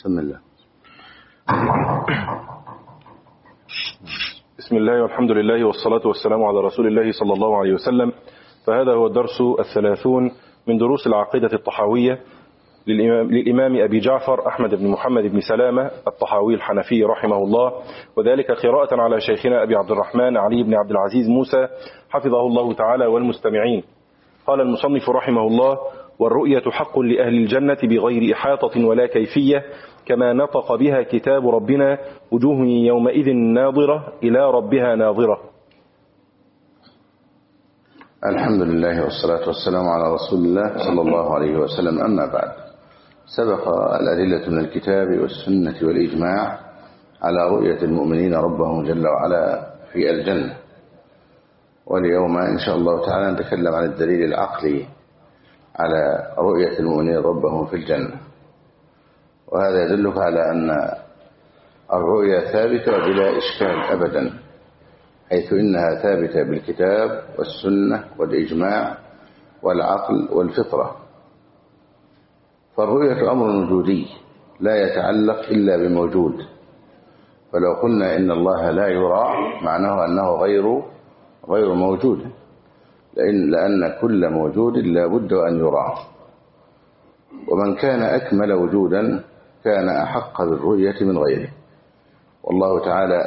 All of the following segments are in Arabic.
بسم الله. بسم الله والحمد لله والصلاة والسلام على رسول الله صلى الله عليه وسلم. فهذا هو الدرس 30 من دروس العقيدة الطحاوية للإمام أبي جعفر أحمد بن محمد بن سلامة الطحاوي الحنفي رحمه الله، وذلك قراءة على شيخنا أبي عبد الرحمن علي بن عبد العزيز موسى حفظه الله تعالى والمستمعين. قال المصنف رحمه الله: والرؤية حق لأهل الجنة بغير إحاطة ولا كيفية، كما نطق بها كتاب ربنا: وجوه يومئذ ناظرة إلى ربها ناظرة. الحمد لله والصلاة والسلام على رسول الله صلى الله عليه وسلم. أما بعد، سبق الأدلة من الكتاب والسنة والإجماع على رؤية المؤمنين ربهم جل وعلا في الجنة، واليوم إن شاء الله تعالى نتكلم عن الدليل العقلي على رؤية المؤمنين ربهم في الجنة. وهذا يدلك على أن الرؤية ثابتة بلا إشكال أبدا، حيث إنها ثابتة بالكتاب والسنة والإجماع والعقل والفطرة. فالرؤية أمر وجودي لا يتعلق إلا بموجود، فلو قلنا إن الله لا يرى معناه أنه غير موجود، لأن كل موجود لا بد أن يرى، ومن كان أكمل وجودا كان أحق بالرؤية من غيره، والله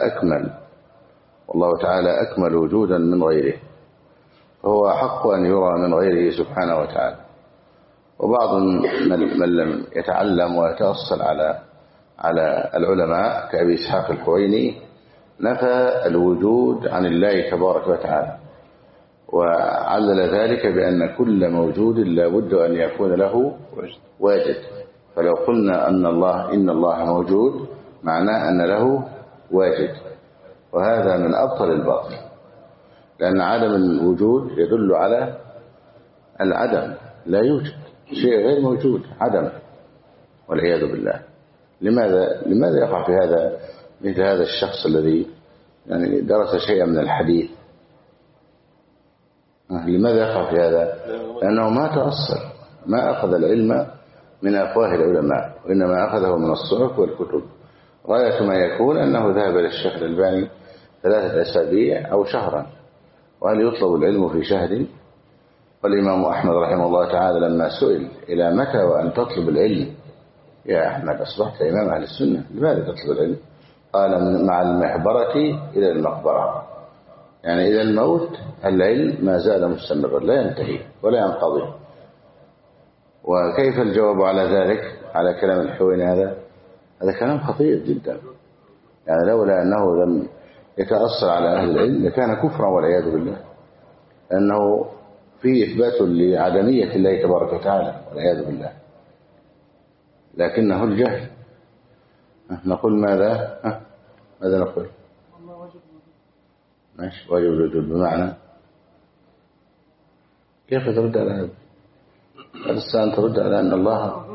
تعالى أكمل وجودا من غيره، فهو أحق أن يرى من غيره سبحانه وتعالى. وبعض من لم يتعلم ويتأصل على العلماء كأبي إسحاق الحويني نفى الوجود عن الله تبارك وتعالى، وعلل ذلك بأن كل موجود لا بد أن يكون له واجد. فلو قلنا إن الله موجود معناه أن له واجد، وهذا من أبطل الباطل، لأن عدم الوجود يدل على العدم، لا يوجد شيء غير موجود، عدم والعياذ بالله. لماذا يقع في هذا مثل هذا الشخص الذي يعني درس شيئا من الحديث؟ لماذا يقع في هذا؟ لأنه ما تأصل، ما أخذ العلم من أفواه العلماء، وإنما أخذه من الصحف والكتب. غاية ما يكون أنه ذهب للشيخ الألباني 3 أسابيع أو شهرا، وهل يطلب العلم في شهر؟ والإمام أحمد رحمه الله تعالى لما سئل: إلى متى وأن تطلب العلم يا أحمد؟ أصبحت إمام أهل السنة، لماذا تطلب العلم؟ قال: مع المحبرة إلى المقبرة، يعني إلى الموت العلم ما زال مستمرا لا ينتهي ولا ينقضي. وكيف الجواب على ذلك، على كلام الحويني؟ هذا كلام خطير جدا، يعني لولا أنه لم يتأثر على أهل العلم لكان كفرا والعياذ بالله، لأنه فيه إثبات لعدمية الله تبارك وتعالى والعياذ بالله، لكنه الجهل. نقول ماذا نقول؟ ماشي، واجب الوجود بمعنى كيف ترد على هذا؟ الإنسان ترد على أن الله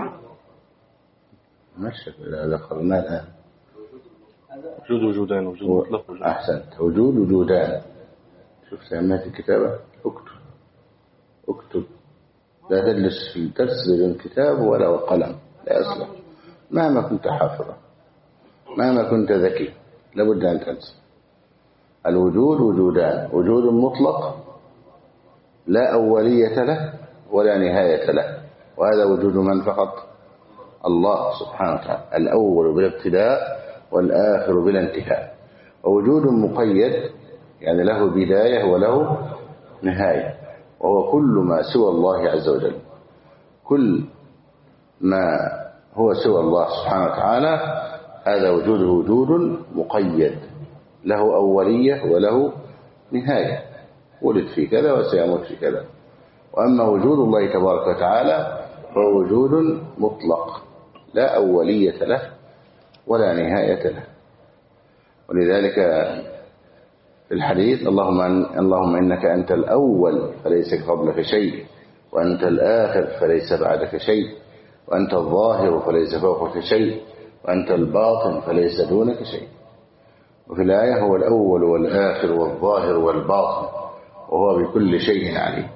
ماشي، ذكرناه الآن وجود وجودان، وجود مطلق وجود. أحسنت، وجود وجودان. شوف سميت الكتابة، اكتب، لا تجلس في الدرس بدون كتاب ولا قلم، لا يصلح. مهما كنت حافظا، مهما كنت ذكي، لابد أن تنسى. الوجود وجودان: وجود مطلق لا أولية له ولا نهاية له، وهذا وجود من فقط؟ الله سبحانه وتعالى، الأول بلا ابتداء والآخر بلا انتهاء. ووجود مقيد يعني له بداية وله نهاية، وهو كل ما سوى الله عز وجل. كل ما هو سوى الله سبحانه وتعالى هذا وجوده وجود مقيد له أولية وله نهاية، ولد في كذا وسيموت في كذا. وأما وجود الله تبارك وتعالى فهو وجود مطلق لا أولية له ولا نهاية له. ولذلك في الحديث: اللهم إنك أنت الأول فليس قبلك شيء، وأنت الآخر فليس بعدك شيء، وأنت الظاهر فليس فوقك شيء، وأنت الباطن فليس دونك شيء. وفي الآية: هو الأول والآخر والظاهر والباطن وهو بكل شيء عليم.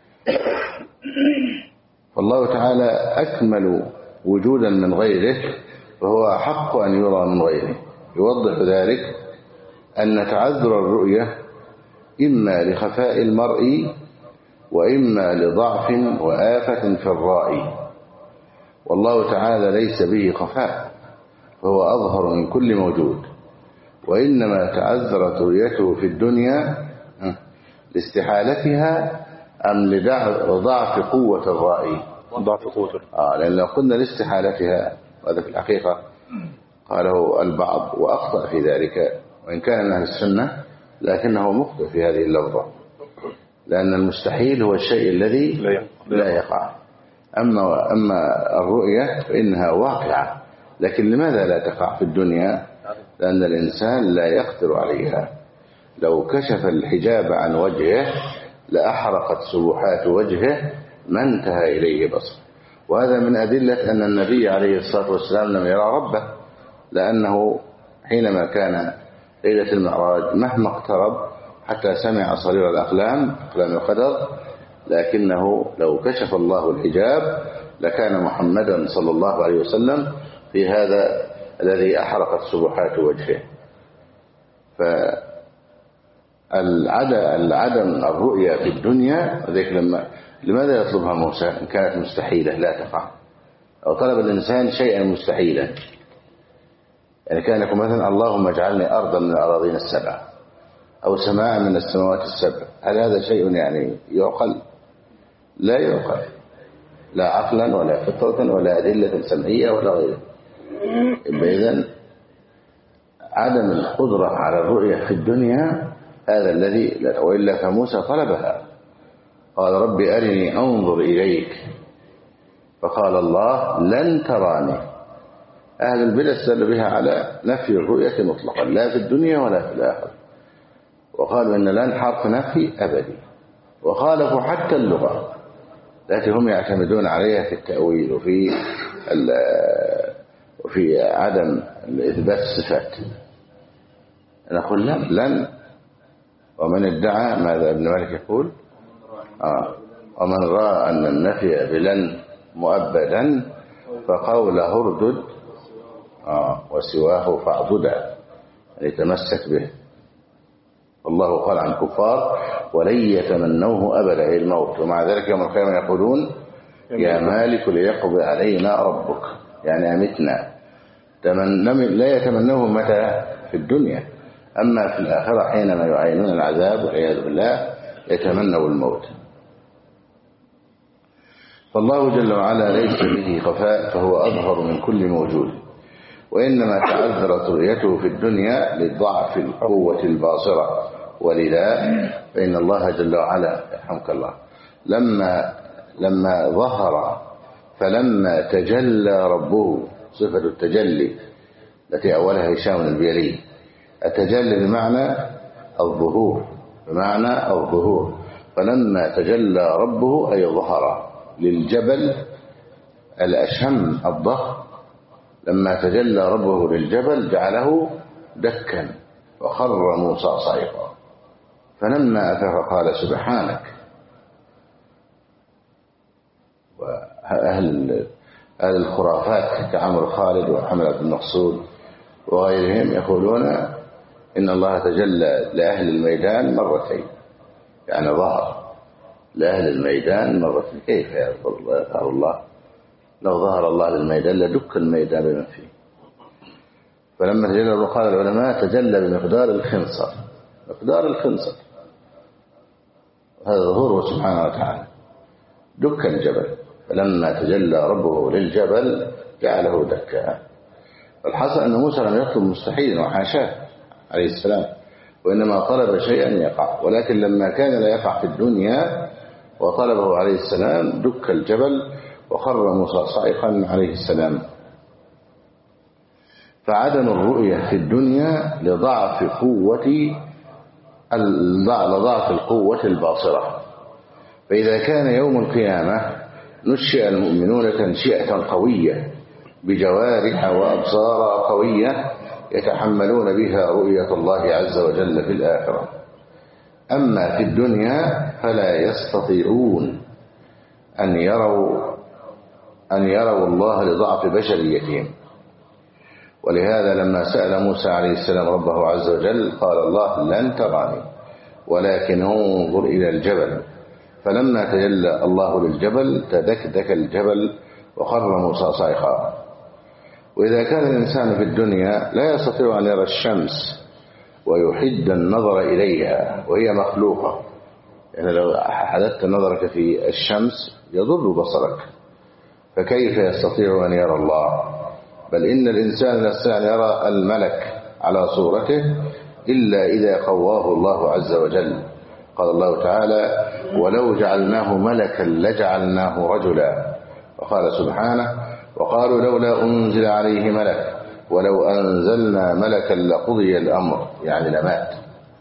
فالله تعالى أكمل وجودا من غيره فهو أحق أن يرى من غيره. يوضح ذلك أن تعذر الرؤية إما لخفاء المرء وإما لضعف وآفة في الرائي، والله تعالى ليس به خفاء، فهو أظهر من كل موجود، وإنما تعذرت رؤيته في الدنيا لاستحالتها أم لضعف قوة الرائي؟ ضعف قوة. لأن لو قلنا لاستحالتها، وهذا في الحقيقة قاله البعض وأخطأ في ذلك، وإن كان من أهل السنة لكنه مخطئ في هذه اللفظة، لأن المستحيل هو الشيء الذي لا يقع. أما الرؤية فإنها واقعة، لكن لماذا لا تقع في الدنيا؟ لأن الإنسان لا يقدر عليها. لو كشف الحجاب عن وجهه لأحرقت سبحات وجهه ما انتهى إليه بصر. وهذا من أدلة أن النبي عليه الصلاة والسلام لم يرى ربه، لأنه حينما كان ليلة المعراج مهما اقترب حتى سمع صرير الأقلام، أقلام القدر، لكنه لو كشف الله الحجاب لكان محمدا صلى الله عليه وسلم في هذا الذي أحرقت سبحات وجهه. فالعدم الرؤيا في الدنيا ذلك لماذا يطلبها موسى إن كانت مستحيلة لا تقع؟ أو طلب الإنسان شيئا مستحيلا، يعني كان يقول مثلا اللهم اجعلني أرضا من الأراضين السبع أو سماء من السماوات السبع، هل هذا شيء يعني يعقل؟ لا يعقل، لا عقلا ولا فطرة ولا أدلة سمعية ولا غيره. إذن عدم القدرة على الرؤية في الدنيا هذا الذي، وإلا فموسى طلبها، قال ربي أرني أنظر إليك، فقال الله لن تراني. أهل البدع استدلوا بها على نفي الرؤية مطلقا لا في الدنيا ولا في الآخرة، وقالوا إن لن حرف نفي أبدي، وخالفوا حتى اللغة التي هم يعتمدون عليها في التأويل وفي عدم إثبات الصفات. نقول لن، ومن ادعى ماذا ابن مالك يقول ومن رأى أن النفي بلن مؤبدا فقوله اردد وسواه فاعبدا، يتمسك به. الله قال عن الكفار ولن يتمنوه أبدا الموت، ومع ذلك يوم القيامة يقولون يا مالك ليقضي علينا ربك، يعني أمتنا. لا يتمنوه متى؟ في الدنيا، أما في الآخرة حينما يعينون العذاب والعياذ بالله يتمنوا الموت. فالله جل وعلا ليس به خفاء، فهو أظهر من كل موجود، وإنما تعذرت رؤيته في الدنيا لضعف القوة الباصرة. ولذا فإن الله جل وعلا يرحمك الله لما ظهر فلما تجلى ربه، صفة التجلي التي أولها هشام البيلي، التجلي بمعنى الظهور، فلما تجلى ربه أي ظهر للجبل الأشم الضخم، لما تجلى ربه للجبل جعله دكا وخر موسى صعقا، فلما أفاق قال سبحانك. وأهل الخرافات كعمرو خالد وحمد بن مقصود وغيرهم يقولون إن الله تجلى لأهل الميدان مرتين، يعني ظهر لأهل الميدان مرتين. كيف يظهر الله؟ لو ظهر الله للميدان لدك الميدان بما فيه. فلما تجلى قال العلماء تجلى بمقدار الخنصر، هذا ظهوره سبحانه وتعالى، دك الجبل، فلما تجلى ربه للجبل جعله دكا. الحصل أن موسى لم يطلب مستحيلا وحاشاه عليه السلام، وإنما طلب شيئا يقع، ولكن لما كان لا يقع في الدنيا وطلبه عليه السلام دك الجبل وخر موسى صائقا عليه السلام. فعدم الرؤية في الدنيا لضعف القوة الباصرة. فإذا كان يوم القيامة نشئ المؤمنون تنشئة قوية بجوارح وأبصار قوية يتحملون بها رؤية الله عز وجل في الآخرة. أما في الدنيا فلا يستطيعون أن يروا الله لضعف بشريتهم، ولهذا لما سأل موسى عليه السلام ربه عز وجل قال الله لن تراني ولكن انظر إلى الجبل، فلما تجلى الله للجبل تدكدك الجبل وخر موسى صيحا. وإذا كان الإنسان في الدنيا لا يستطيع أن يرى الشمس ويحد النظر إليها وهي مخلوقة، يعني لو حددت نظرك في الشمس يضر بصرك، فكيف يستطيع أن يرى الله؟ بل إن الإنسان لا يستطيع أن يرى الملك على صورته إلا إذا قواه الله عز وجل. قال الله تعالى ولو جعلناه ملكا لجعلناه رجلا، وقال سبحانه وقالوا لولا أنزل عليه ملك ولو أنزلنا ملكا لقضي الأمر، يعني لمات.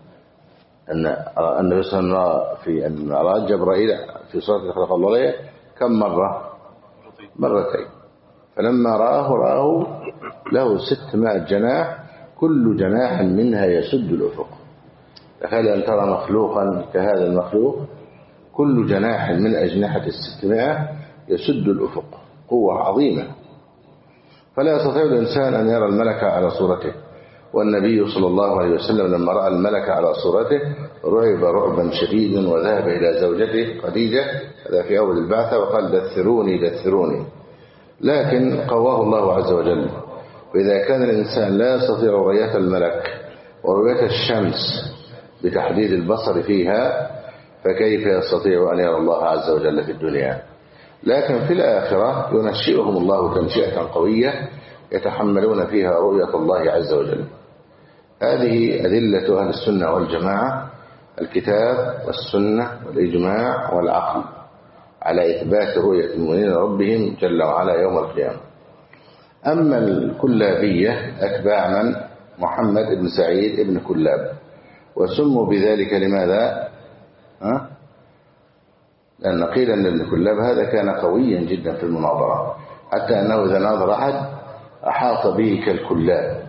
أن النبي صلى الله عليه وسلم في أن أراد جبرائيل في صورة خلق الله كم مرة؟ مرتين. فلما رآه له 600 جناح كل جناح منها يسد الأفق. تخيل أن ترى مخلوقا كهذا المخلوق كل جناح من أجنحة 600 يسد الأفق، قوة عظيمة. فلا يستطيع الإنسان أن يرى الملك على صورته. والنبي صلى الله عليه وسلم لما رأى الملك على صورته رعب رعبا شديدا وذهب إلى زوجته خديجة، هذا في أول البعثة، وقال دثروني دثروني، لكن قواه الله عز وجل. وإذا كان الإنسان لا يستطيع رؤية الملك ورؤية الشمس بتحديد البصر فيها فكيف يستطيع أن يرى الله عز وجل في الدنيا؟ لكن في الآخرة ينشئهم الله تنشئة قوية يتحملون فيها رؤية الله عز وجل. هذه أدلة أهل السنة والجماعة، الكتاب والسنة والإجماع والعقل، على إثبات رؤية المؤمنين ربهم جل وعلا يوم القيامة. أما الكلابية أتباع من؟ محمد بن سعيد بن كلاب، وسموا بذلك لماذا؟ لأن قيل أن ابن كلاب هذا كان قويا جدا في المناظرة، حتى أنه إذا ناظر أحد أحاط به كالكلاب.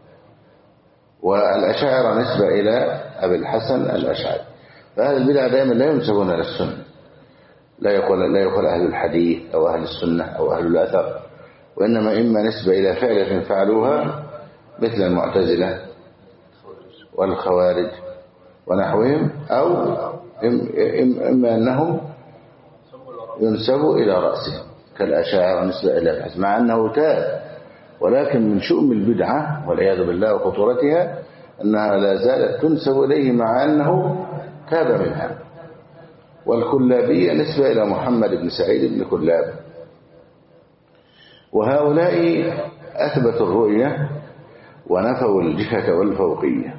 والأشاعرة نسبة إلى أبي الحسن الأشعري، فهذا البدع دائما لا ينسبون إلى السنة، لا يقول أهل الحديث أو أهل السنة أو أهل الأثر، وإنما إما نسبة إلى فعلة فعلوها مثل المعتزلة والخوارج ونحوهم، أو إما أنهم ينسبوا إلى رأسهم كالأشاعرة نسبة إلى الحسن، مع أنه تاب، ولكن من شؤم البدعة والعياذ بالله وخطورتها أنها لا زالت تنسب إليه مع أنه تاب منها. والكلابية نسبة إلى محمد بن سعيد بن كلاب. وهؤلاء أثبتوا الرؤية ونفوا الجهة والفوقية،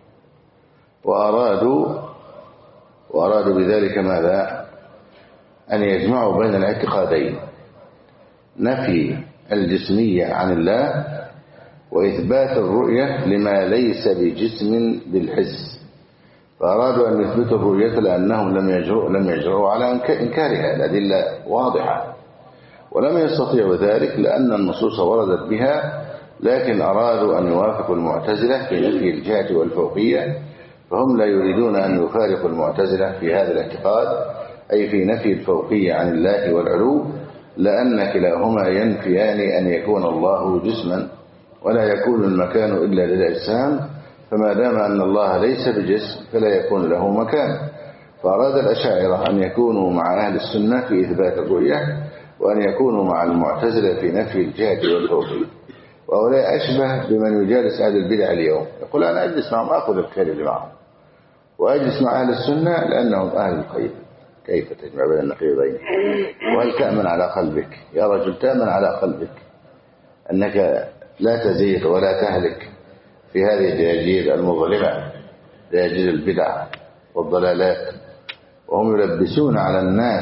وأرادوا بذلك ماذا؟ أن يجمعوا بين الاعتقادين، نفي الجسمية عن الله وإثبات الرؤية لما ليس بجسم بالحس. فأرادوا أن يثبتوا الرؤية لأنهم لم يجرؤوا على إنكارها، الأدلة واضحة، ولم يستطيعوا ذلك لأن النصوص وردت بها، لكن أرادوا أن يوافقوا المعتزلة في نفي الجهة والفوقية، فهم لا يريدون أن يفارقوا المعتزلة في هذا الاعتقاد، أي في نفي الفوقية عن الله والعلو، لأن كلاهما ينفيان أن يكون الله جسما ولا يكون المكان إلا للأجسام، فما دام أن الله ليس بجسم فلا يكون له مكان. فأراد الأشاعرة أن يكونوا مع أهل السنة في إثبات الرؤية، وأن يكونوا مع المعتزلة في نفي الجهة والفوقية. وهؤلاء أشبه بمن يجالس أهل البدع اليوم، يقول أنا أجلس معهم أخذ الكلمة معهم، وأجلس مع أهل السنة لأنهم أهل الخير. كيف تجمع بين النقيضين؟ وهل تأمن على قلبك يا رجل؟ تأمن على قلبك أنك لا تزيغ ولا تهلك في هذه الدياجير المظلمة، دياجير البدع والضلالات، وهم يلبسون على الناس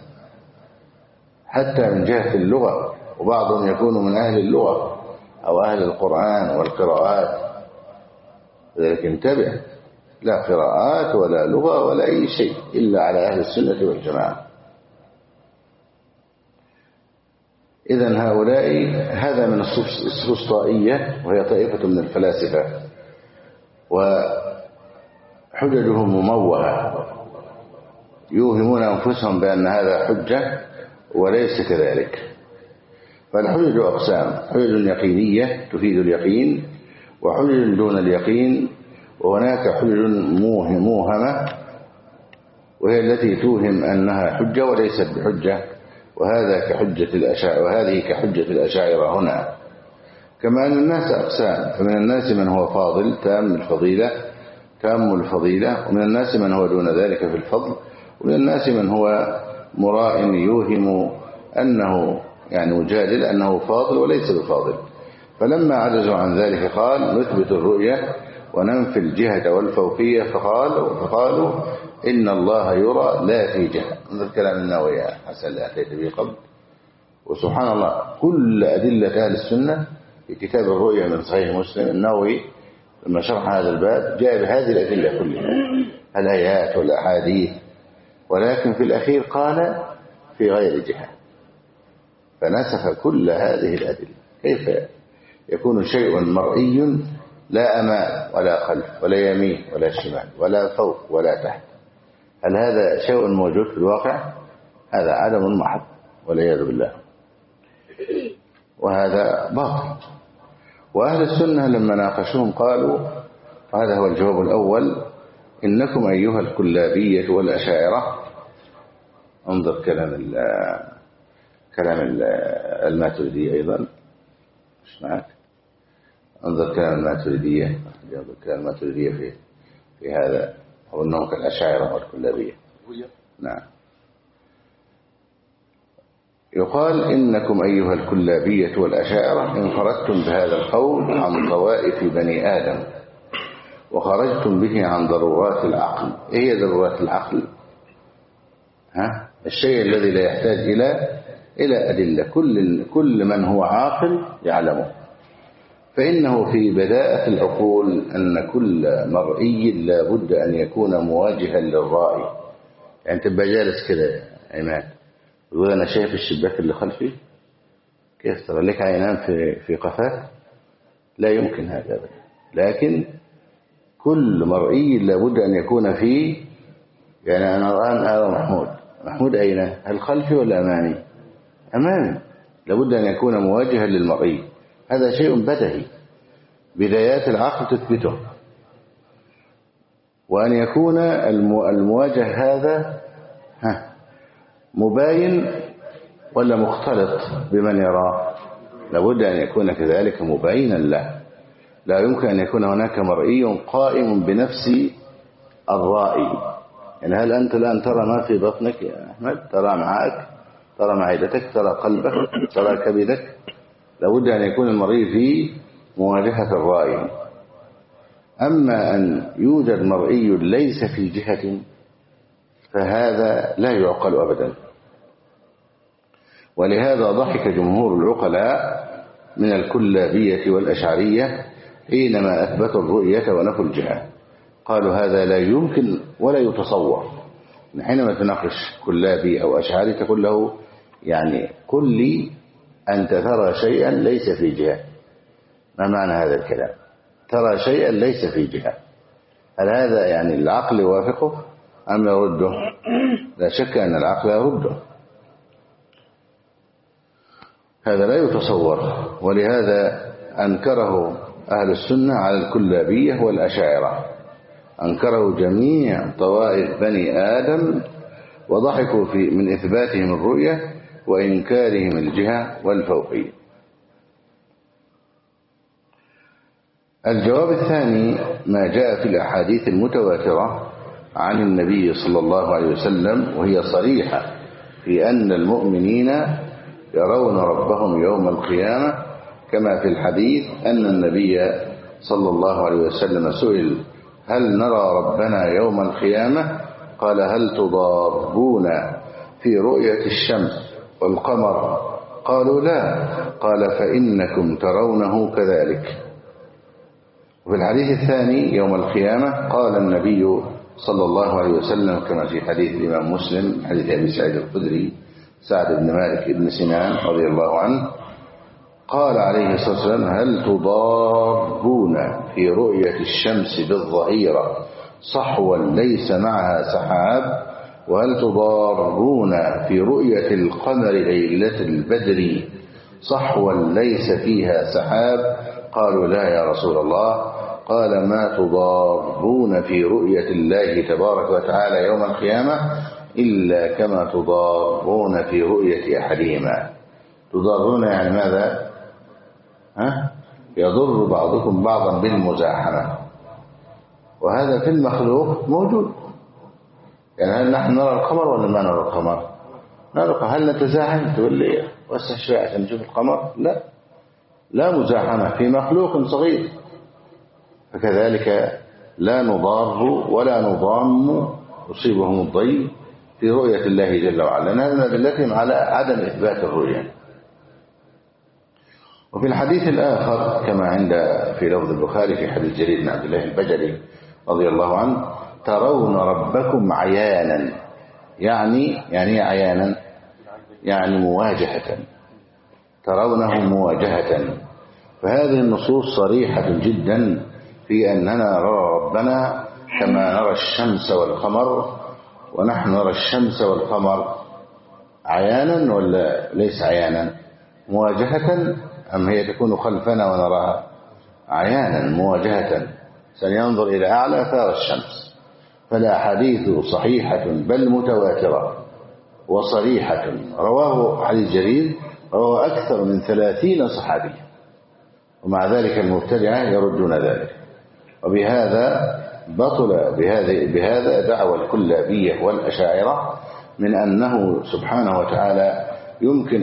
حتى من جهة اللغة، وبعضهم يكون من أهل اللغة أو أهل القرآن والقراءات. لذلك انتبه، لا قراءات ولا لغة ولا أي شيء إلا على أهل السنة والجماعة. إذن هؤلاء هذا من السفسطائية، وهي طائفة من الفلاسفة، وحججهم مموهة، يوهمون أنفسهم بأن هذا حجة وليس كذلك. فالحجج أقسام: حجج يقينية تفيد اليقين، وحجج دون اليقين، وهناك حجج موهمة وهي التي توهم أنها حجة وليست بحجة، وهذه كحجة الأشاعرة هنا. كما أن الناس أقسام: فمن الناس من هو فاضل تام الفضيلة، ومن الناس من هو دون ذلك في الفضل، ومن الناس من هو مراء يوهم أنه مجادل أنه فاضل وليس بفاضل. فلما عجزوا عن ذلك قال: نثبت الرؤية وننفي الجهة والفوقية، فقالوا إن الله يرى لا في جهة. هذا الكلام النووي حسن اللي أتيت به قبل. وسبحان الله كل أدلة أهل السنة في كتاب الرؤية من صحيح مسلم، النووي لما شرح هذا الباب جاء بهذه الأدلة كلها، الآيات والأحاديث، ولكن في الأخير قال في غير جهة، فنسخ كل هذه الأدلة. كيف يكون شيء مرئي لا أمام ولا خلف ولا يمين ولا شمال ولا فوق ولا تحت؟ هل هذا شيء موجود في الواقع؟ هذا عدم محض والعياذ بالله، وهذا باطل. وأهل السنة لما ناقشوهم قالوا، هذا هو الجواب الأول: إنكم أيها الكلابية والأشاعرة. انظر كلام الماتريدية أيضا، مش معك؟ انظر كلام الماتريدية، في هذا، أو أنهم كالأشاعرة والكلابية. نعم. يقال: إنكم أيها الكلابية والأشاعرة انفردتم بهذا القول عن طوائف بني آدم، وخرجتم به عن ضرورات العقل. إيه هي ضرورات العقل؟ الشيء الذي لا يحتاج إلى أدلة، كل من هو عاقل يعلمه. فإنه في بداءة العقول أن كل مرئي لا بد أن يكون مواجها للرائي. يعني تبقى جالس كده يا عماد يقول: أنا شايف الشباك اللي خلفي، كيف ترى لك عينان في قفاك؟ لا يمكن هذا. لكن كل مرئي لا بد أن يكون فيه، أنا الآن أرى محمود أين؟ هل خلفي ولا أمامي؟ أمامي. لابد أن يكون مواجها للمرئي. هذا شيء بدهي، بدايات العقل تثبته. وأن يكون المواجه هذا مباين ولا مختلط بمن يراه؟ لابد أن يكون كذلك مباينا له. لا يمكن أن يكون هناك مرئي قائم بنفس الرائي. هل أنت الآن ترى ما في بطنك يا أحمد؟ ترى معك، ترى معدتك، ترى قلبك، ترى كبدك. لابد أن يكون المرئي في مواجهة الرائي. أما أن يوجد مرئي ليس في جهة فهذا لا يعقل أبدا. ولهذا ضحك جمهور العقلاء من الكلابية والأشعرية حينما أثبتوا الرؤية ونفوا الجهة. قالوا هذا لا يمكن ولا يتصور. حينما تناقش كلابي أو أشعري تقول له قل لي أنت ترى شيئا ليس في جهة. ما معنى هذا الكلام؟ ترى شيئا ليس في جهة، هل هذا العقل يوافقه أم يرده؟ لا شك أن العقل يرده. هذا لا يتصور. ولهذا أنكره أهل السنة على الكلابية والأشاعرة، أنكره جميع طوائف بني آدم، وضحكوا من إثباتهم الرؤية وإنكارهم الجهة والفوقية. الجواب الثاني ما جاء في الأحاديث المتواترة عن النبي صلى الله عليه وسلم، وهي صريحة في أن المؤمنين يرون ربهم يوم القيامة، كما في الحديث أن النبي صلى الله عليه وسلم سئل: هل نرى ربنا يوم القيامة؟ قال: هل تضارون في رؤية الشمس والقمر؟ قالوا: لا. قال: فإنكم ترونه كذلك. وفي الحديث الثاني يوم القيامة قال النبي صلى الله عليه وسلم كما في حديث الإمام مسلم، حديث أبي سعيد الخدري سعد بن مالك بن سنان رضي الله عنه، قال عليه الصلاة والسلام: هل تضارون في رؤية الشمس بالظهيرة صحوا ليس معها سحاب؟ وهل تضارون في رؤية القمر ليلة البدر صحوا ليس فيها سحاب؟ قالوا لا يا رسول الله. قال ما تضارون في رؤية الله تبارك وتعالى يوم القيامة إلا كما تضارون في رؤية أحدهما. تضارون يعني ماذا؟ يضر بعضكم بعضا بالمزاحمة، وهذا في المخلوق موجود. يعني هل نحن نرى القمر ولا ما نرى القمر؟ نرى. هل نتزاحم؟ تقول لي وسع شوية عشان نشوف القمر؟ لا مزاحمة في مخلوق صغير. فكذلك لا نضار ولا نضام يصيبهم الضيق في رؤية الله جل وعلا، هذا من أدلتهم على عدم إثبات الرؤية. وفي الحديث الآخر كما عند في لفظ البخاري في حديث جرير بن عبد الله البجلي رضي الله عنه: ترون ربكم عيانا. يعني عيانا يعني مواجهة، ترونه مواجهة. فهذه النصوص صريحة جدا في أننا نرى ربنا كما نرى الشمس والقمر. ونحن نرى الشمس والقمر عيانا ولا ليس عيانا؟ مواجهة، أم هي تكون خلفنا ونراها؟ عيانا مواجهة، سننظر إلى أعلى ثار الشمس. فالأحاديث صحيحة بل متواترة وصريحة. رواه حديث جرير رواه أكثر من 30 صحابي، ومع ذلك المبتدعة يردون ذلك. وبهذا بطل بهذا دعوى الكلابية والأشاعرة من أنه سبحانه وتعالى يمكن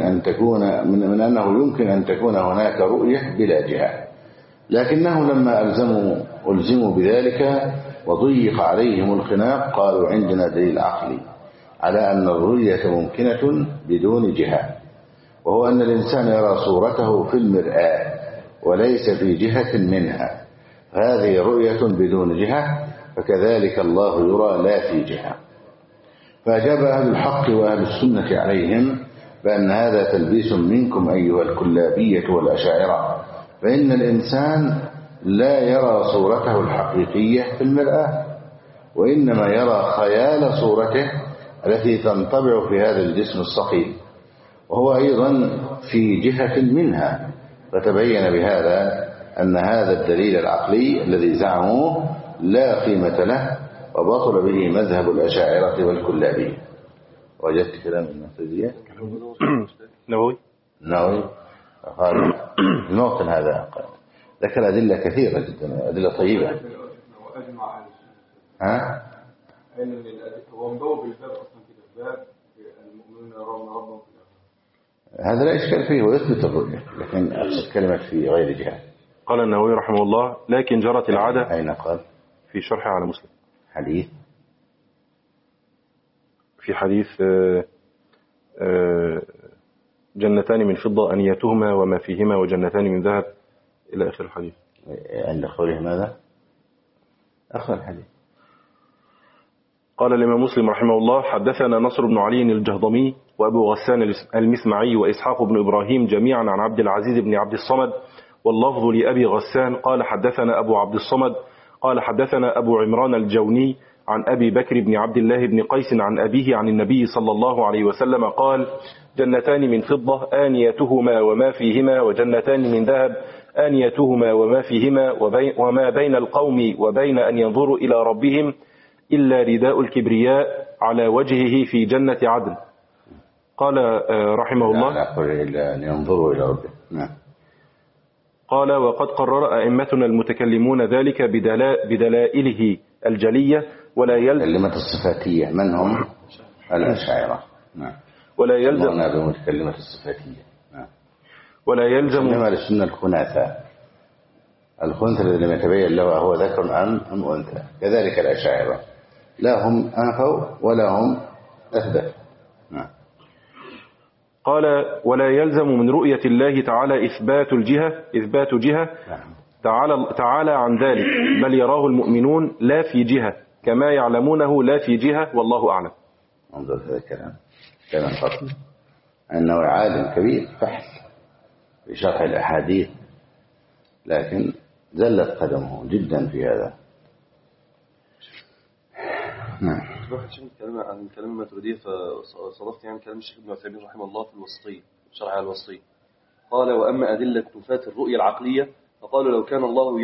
أن تكون هناك رؤية بلا جهة. لكنه لما ألزموا بذلك وضيق عليهم الخناق قالوا عندنا دليل عقلي على أن الرؤية ممكنة بدون جهة، وهو أن الإنسان يرى صورته في المرآة وليس في جهة منها، هذه رؤية بدون جهة، فكذلك الله يرى لا في جهة. فأجاب أهل الحق وأهل السنة عليهم بأن هذا تلبيس منكم أيها الكلابية والأشاعرة، فإن الإنسان لا يرى صورته الحقيقية في المرآة، وإنما يرى خيال صورته التي تنطبع في هذا الجسم الصقيل، وهو أيضا في جهة منها. فتبين بهذا أن هذا الدليل العقلي الذي زعموه لا قيمة له، وبطل به مذهب الأشاعرة والكلابية. وجدت كلام المعتزلة نووي قال الموطن هذا ذكر أدلة كثيرة جدا، أدلة طيبة. هو مدور بالباب أصلا كده، باب المؤمنون يرون ربهم في الآخرة. هذا لا إشكال فيه ويثبت الرؤية، لكن أقصد كلمة في غير جهة. قال النووي رحمه الله: لكن جرت العادة. أين قال؟ في شرح على مسلم. حديث في حديث جنتان من فضة أنيتهما وما فيهما وجنتان من ذهب إلى آخر الحديث. عند قوله ماذا؟ آخر الحديث. قال الإمام مسلم رحمه الله: حدثنا نصر بن علي الجهضمي وأبو غسان المسمعي وإسحاق بن إبراهيم جميعا عن عبد العزيز بن عبد الصمد، واللفظ لأبي غسان قال حدثنا أبو عبد الصمد قال حدثنا أبو عمران الجوني عن أبي بكر بن عبد الله بن قيس عن أبيه عن النبي صلى الله عليه وسلم قال: جنتان من فضة آنيتهما وما فيهما وجنتان من ذهب آنيتهما وما فيهما وما بين القوم وبين أن ينظروا إلى ربهم إلا رداء الكبرياء على وجهه في جنة عدن. قال رحمه الله: لا أقول إلا أن ينظروا إلى ربهم. نعم. قال: وقد قرر أئمتنا المتكلمون ذلك بدلائله الجلية ولا يلزم. كلمة الصفاتية من هم؟ الأشاعرة. نعم. ولا يلزم كلمة الصفاتية. نعم. ولا يلزم إنما للسنة الخناثة، الخنثى الذي لم يتبين له هو ذكر أم أنثى، كذلك الأشاعرة لا هم أنفوا ولا هم أثبت. نعم. قال: ولا يلزم من رؤية الله تعالى إثبات جهة تعالى عن ذلك، بل يراه المؤمنون لا في جهة كما يعلمونه لا في جهة، والله أعلم. انظر هذا الكلام فصل أنه عالم كبير فحل في شرح الأحاديث، لكن زلت قدمه جدا في هذا. نعم. واحد شيخ كلام عن كلام الماتريدية، فصدقت يعني كلام الشيخ ابن عثيمين رحمه الله في الوسطية، شرح على الوسطية. قال وأما أدلة نفاة الرؤية العقلية فقالوا لو كان الله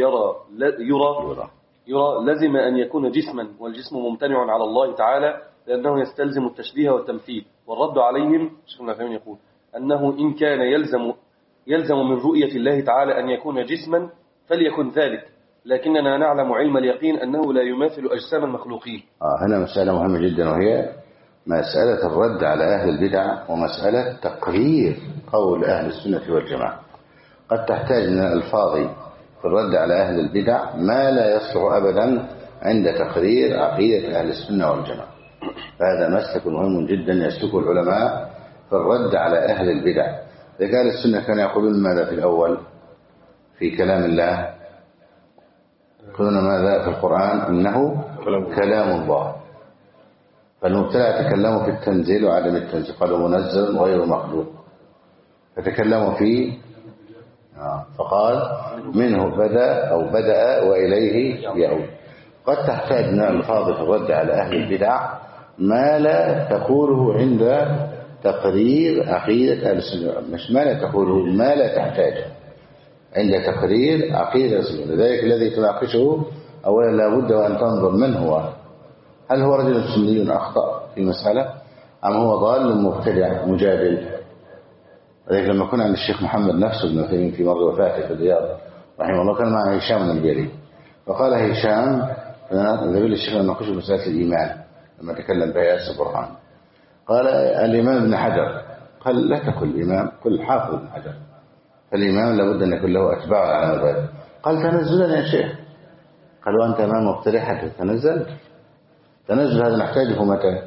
يرى لزم أن يكون جسما، والجسم ممتنع على الله تعالى لأنه يستلزم التشبيه والتمثيل. والرد عليهم شيخنا العثيمين يقول أنه إن كان يلزم من رؤية الله تعالى أن يكون جسما فليكن ذلك، لكننا نعلم علم اليقين أنه لا يماثل أجسام المخلوقين. هنا مسألة مهمة جدا، وهي مسألة الرد على أهل البدع ومسألة تقرير قول أهل السنة والجماعة. قد تحتاج من الألفاظ في الرد على أهل البدع ما لا يصلح أبدا عند تقرير عقيدة أهل السنة والجماعة. فهذا مسلك مهم جدا يسلكه العلماء في الرد على أهل البدع. إذا كان السنة كانوا يقولون ماذا في الأول في كلام الله؟ يقولون ماذا في القرآن؟ إنه كلام الله. فالمبتدع تكلموا في التنزيل وعدم التنزيل، قالوا منزل غير مخلوق، فتكلموا فيه فقال منه بدأ وإليه يعود. قد تحتاج من الألفاظ في الرد على أهل البدع ما لا تقوله عند تقرير عقيدة أهل السنة، مش ما لا تقوله، ما لا تحتاج عند تقرير عقيدة أهل السنة. لذلك الذي تناقشه أولا لابد وأن تنظر من هو، هل هو رجل سني أخطأ في مسألة أم هو ضال مبتدع مجادل. لذلك لما كنا عند الشيخ محمد نفسه ابن عثيمين في مرة وفاته في الرياض رحمه الله كان معه هشام النبيلي، فقال هشام ذبيل الشيخ نناقشه مسألة الإيمان لما تكلم بها ياسر برهان، قال الإمام ابن حجر، قال لا تقل الإمام، قل حافظ ابن حجر، فالإمام لابد أن يكون له أتباع على مبادئ. قال تنزلا يا شيخ، قال وأنت أمام مبتدع حتى تنزل هذا نحتاجه متى؟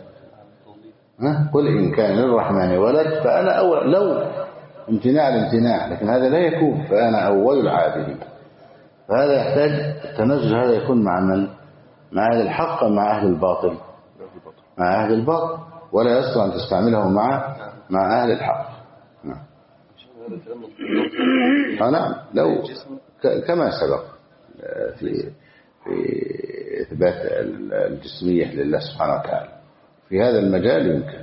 قل إن كان للرحمن ولد فأنا أول، لو امتناع الامتناع، لكن هذا لا يكون، فأنا أول العابدين. فهذا يحتاج التنزل، هذا يكون مع من؟ مع أهل الحق، مع أهل الباطل، مع أهل الباطل، ولا يصلح أن تستعمله مع أهل الحق. نعم لو كما سبق في إثبات الجسمية لله سبحانه وتعالى في هذا المجال يمكن،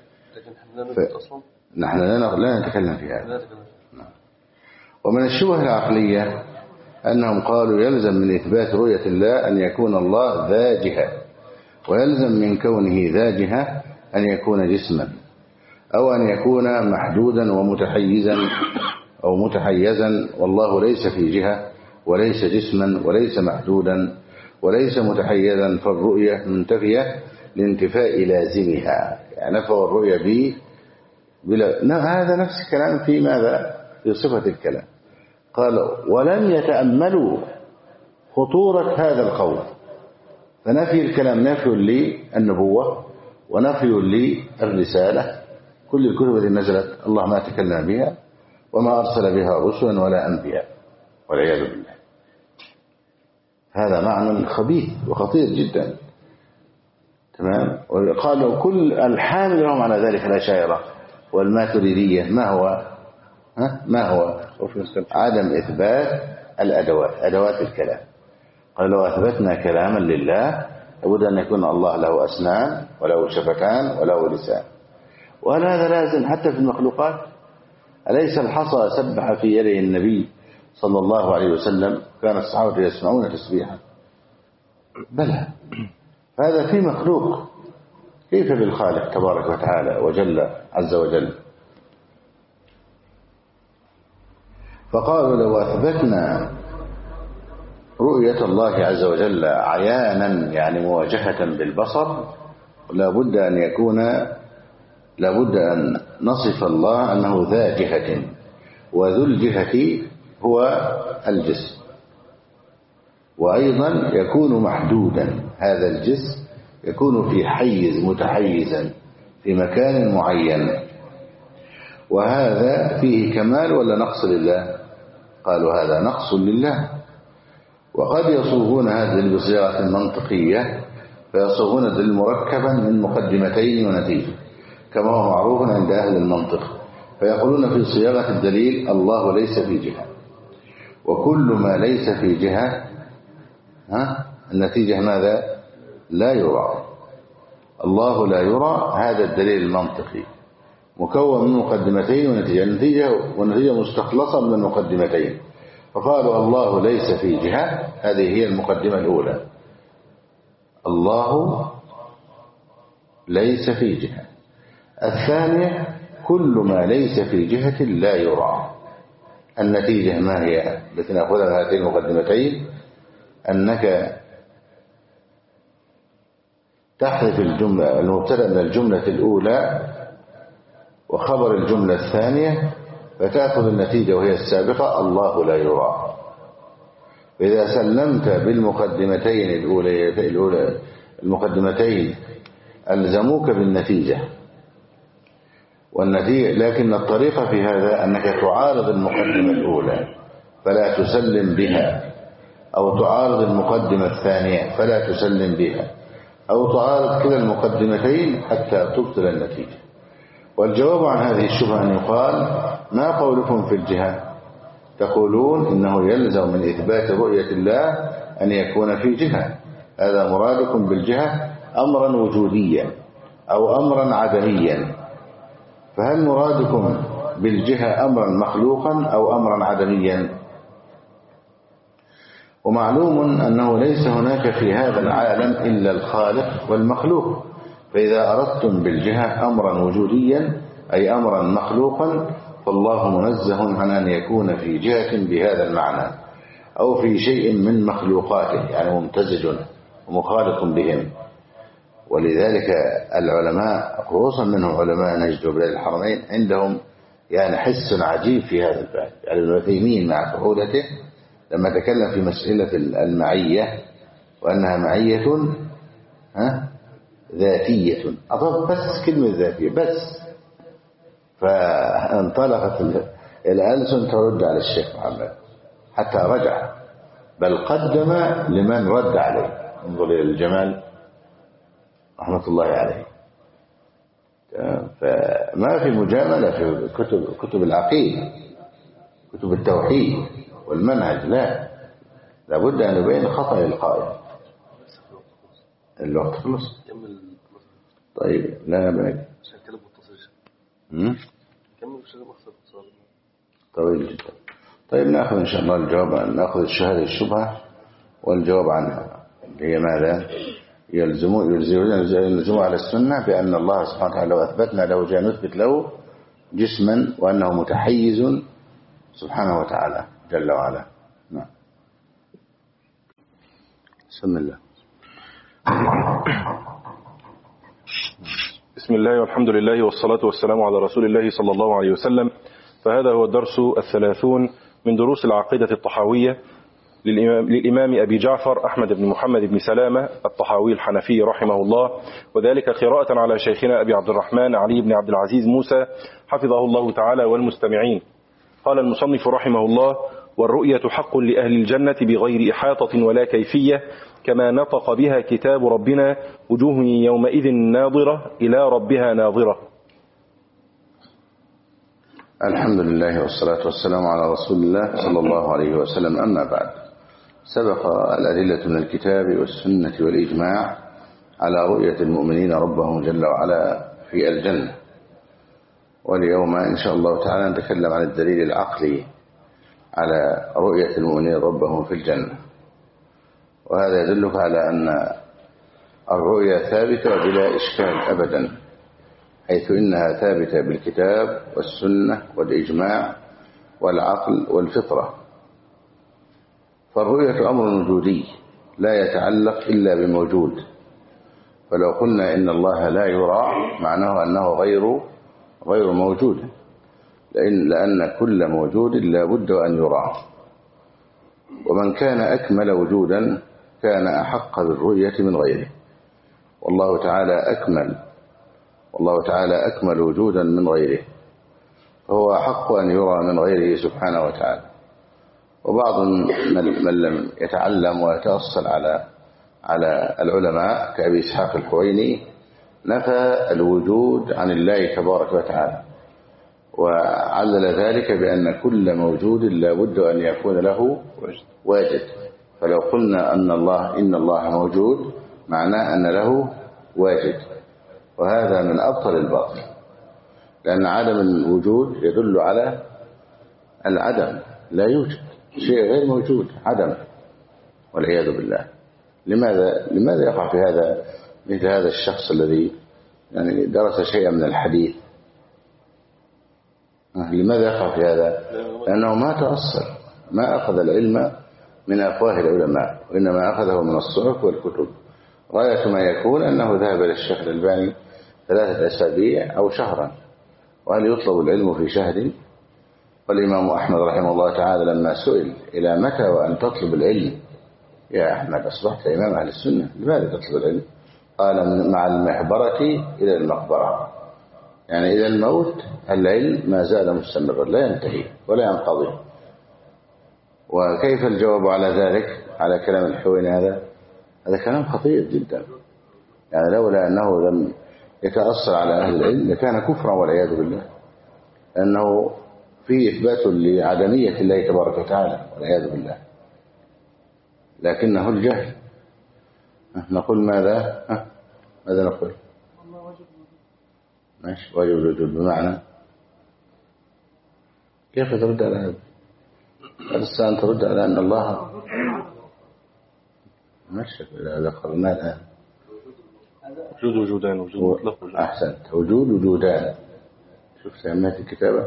نحن لا نتكلم في هذا. ومن الشبه العقلية أنهم قالوا يلزم من إثبات رؤية الله أن يكون الله ذا جهة، ويلزم من كونه ذا جهة أن يكون جسما، أو أن يكون محدودا ومتحيزا أو متحيزا، والله ليس في جهة وليس جسما وليس محدودا وليس متحيزا، فالرؤية منتفية لانتفاء لازمها، يعني نفوا الرؤية هذا نفس الكلام في ماذا؟ في صفة الكلام. قال ولم يتأملوا خطورة هذا القول، فنفي الكلام نفي للنبوة ونفي للرسالة. كل الكتب التي نزلت الله ما تكلم بها وما أرسل بها رسلا ولا أنبياء والعياذ بالله. هذا معنى خبيث وخطير جدا. تمام. وقالوا كل الحامل لهم على ذلك الأشاعرة والماتريدية ما هو عدم إثبات الأدوات، أدوات الكلام. قال لو أثبتنا كلاما لله لابد أن يكون الله له أسنان وله شفتان وله لسان، وهل هذا لازم حتى في المخلوقات؟ أليس الحصى سبح في يده النبي صلى الله عليه وسلم كان الصحابة يسمعون تسبيحا؟ بلى، هذا في مخلوق، كيف بالخالق تبارك وتعالى وجل عز وجل؟ فقالوا لو أثبتنا رؤية الله عز وجل عيانا يعني مواجهة بالبصر لابد أن نصف الله أنه ذا جهة، وذو الجهة هو الجسم، وأيضا يكون محدودا، هذا الجسم يكون في حيز متحيزا في مكان معين، وهذا فيه كمال ولا نقص لله؟ قالوا هذا نقص لله. وقد يصوغون هذه بصيغة منطقية، فيصوغون الدليل مركبا من مقدمتين ونتيجة كما هو معروف عند أهل المنطق، فيقولون في صياغة الدليل الله ليس في جهة، وكل ما ليس في جهة النتيجة ماذا؟ لا يرى، الله لا يرى، هذا الدليل المنطقي. مكون من مقدمتين ونتيجة والنتيجة مستخلصة من المقدمتين. فقالوا الله ليس في جهة، هذه هي المقدمة الأولى، الله ليس في جهة. الثانية كل ما ليس في جهة لا يرى. النتيجة ما هي التي نأخذها من هاتين المقدمتين؟ أنك تحذف الجملة المبتدأ من الجملة الأولى وخبر الجملة الثانية فتأخذ النتيجة وهي السابقة الله لا يرى. فإذا سلمت بالمقدمتين الأولى المقدمتين ألزموك بالنتيجة والنتيجة، لكن الطريقة في هذا أنك تعارض المقدمة الأولى فلا تسلم بها، أو تعارض المقدمة الثانية فلا تسلم بها، أو تعارض كلا المقدمتين حتى تبطل النتيجة. والجواب عن هذه الشبهة أن يقال ما قولكم في الجهة؟ تقولون إنه يلزم من إثبات رؤية الله أن يكون في جهة، هذا مرادكم بالجهة أمرا وجوديا أو أمرا عدميا، فهل مرادكم بالجهة أمرا مخلوقا أو أمرا عدميا؟ ومعلوم أنه ليس هناك في هذا العالم إلا الخالق والمخلوق، فإذا أردتم بالجهة أمرا وجوديا أي أمرا مخلوقا فالله منزه عن أن يكون في جهة بهذا المعنى أو في شيء من مخلوقاته، يعني ممتزج ومخالط بهم. ولذلك العلماء خصوصا منهم علماء نجد وبلاد الحرمين عندهم يعني حس عجيب في هذا الباب. يعني ابن عثيمين مع فحولته لما تكلم في مسألة المعية وأنها معية ذاتية، أضاف بس كلمة ذاتية بس، فانطلقت الألسن ترد على الشيخ محمد حتى رجع، بل قدم لمن رد عليه. انظر إلى الجمال رحمة الله عليه. فما في مجاملة في كتب العقيدة، كتب التوحيد والمنهج، لا، لابد أن يبين خطأ القائل. الوقت خلص. طيب لا باقي. طويل جدا. طيب نأخذ إن شاء الله الجواب، نأخذ هذه الشبهة والجواب عنها اللي هي ماذا؟ يلزم على السنة بأن الله سبحانه وتعالى لو أثبتنا له جاء نثبت له جسما وأنه متحيز سبحانه وتعالى جل وعلا. نعم. بسم الله. بسم الله والحمد لله والصلاة والسلام على رسول الله صلى الله عليه وسلم. فهذا هو الدرس 30 من دروس العقيدة الطحاوية للإمام أبي جعفر أحمد بن محمد بن سلامة الطحاوي الحنفي رحمه الله، وذلك قراءة على شيخنا أبي عبد الرحمن علي بن عبد العزيز موسى حفظه الله تعالى والمستمعين. قال المصنف رحمه الله: والرؤية حق لأهل الجنة بغير إحاطة ولا كيفية، كما نطق بها كتاب ربنا: وجوه يومئذ ناظرة إلى ربها ناظرة. الحمد لله والصلاة والسلام على رسول الله صلى الله عليه وسلم. أما بعد، سبق الأدلة من الكتاب والسنة والإجماع على رؤية المؤمنين ربهم جل وعلا في الجنة، واليوم إن شاء الله تعالى نتكلم عن الدليل العقلي على رؤية المؤمنين ربهم في الجنة. وهذا يدلك على أن الرؤية ثابتة بلا إشكال أبدا، حيث إنها ثابتة بالكتاب والسنة والإجماع والعقل والفطرة. فالرؤية أمر وجودي لا يتعلق إلا بموجود، فلو قلنا إن الله لا يرى معناه أنه غير موجود، لأن كل موجود لا بد أن يرى، ومن كان أكمل وجودا كان أحق بالرؤية من غيره، والله تعالى أكمل وجودا من غيره، فهو أحق أن يرى من غيره سبحانه وتعالى. وبعض من لم يتعلم ويتأصل على العلماء كأبي إسحاق الحويني نفى الوجود عن الله تبارك وتعالى، وعلل ذلك بأن كل موجود لا بد أن يكون له واجد. فلو قلنا إن الله موجود معناه أن له واجد، وهذا من أبطل الباطل. لأن عدم الوجود يدل على العدم، لا يوجد شيء غير موجود، عدم والعياذ بالله. لماذا يقع في هذا مثل هذا الشخص الذي يعني درس شيئا من الحديث؟ لماذا يقع في هذا؟ لأنه ما تأصل، ما أخذ العلم من أفواه العلماء، وإنما أخذه من الصحف والكتب. غاية ما يكون أنه ذهب إلى الشيخ الألباني 3 أسابيع أو شهرا، وهل يطلب العلم في شهر؟ والإمام أحمد رحمه الله تعالى لما سئل إلى متى وأن تطلب العلم يا أحمد أصبحت إمام أهل السنة، لماذا تطلب العلم؟ قال مع المحبرة إلى المقبرة، يعني إلى الموت العلم ما زال مستمرا لا ينتهي ولا ينقضي. وكيف الجواب على ذلك، على كلام الحويني هذا كلام خطير جدا، يعني لولا أنه لم يتأثر على أهل العلم لكان كفرا والعياذ بالله، لأنه فيه إثبات لعدمية الله تبارك وتعالى والعياذ بالله، لكنه الجهل. نقول ماذا نقول؟ ماشي، واجب الوجود بمعنى كيف ترد على هذا؟ الإنسان ترد على أن الله ماشي إذا ذكرنا الآن وجود وجودان، وجود مطلق وجود. أحسنت، وجود وجودان. شوف سميت الكتابة،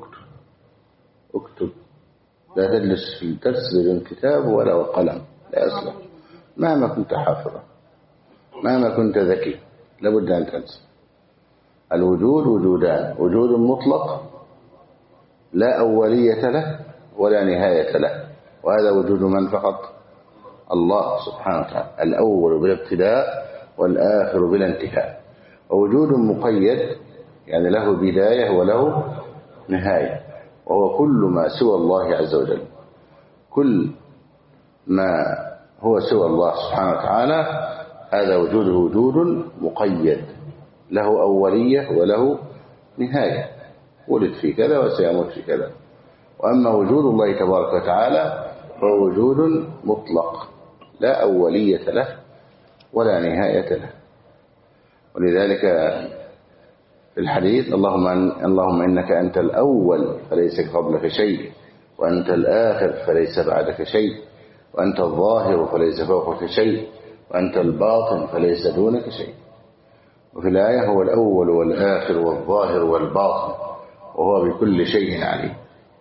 اكتب لا تجلس في الدرس بدون كتاب ولا قلم، لا يصلح مهما كنت حافظا، مهما كنت ذكي، لابد أن تنسى. الوجود وجودان، وجود مطلق لا أولية له ولا نهاية له، وهذا وجود من فقط؟ الله سبحانه وتعالى، الأول بلا ابتداء والآخر بلا انتهاء. ووجود مقيد يعني له بداية وله نهاية، وهو كل ما سوى الله عز وجل، كل ما هو سوى الله سبحانه وتعالى هذا وجوده وجود مقيد له أولية وله نهاية، ولد في كذا وسيموت في كذا. وأما وجود الله تبارك وتعالى فهو وجود مطلق لا أولية له ولا نهاية له. ولذلك في الحديث اللهم إنك أنت الأول فليس قبلك شيء، وأنت الآخر فليس بعدك شيء، وأنت الظاهر فليس فوقك شيء، وأنت الباطن فليس دونك شيء. وفي الآية هو الأول والآخر والظاهر والباطن وهو بكل شيء عليم.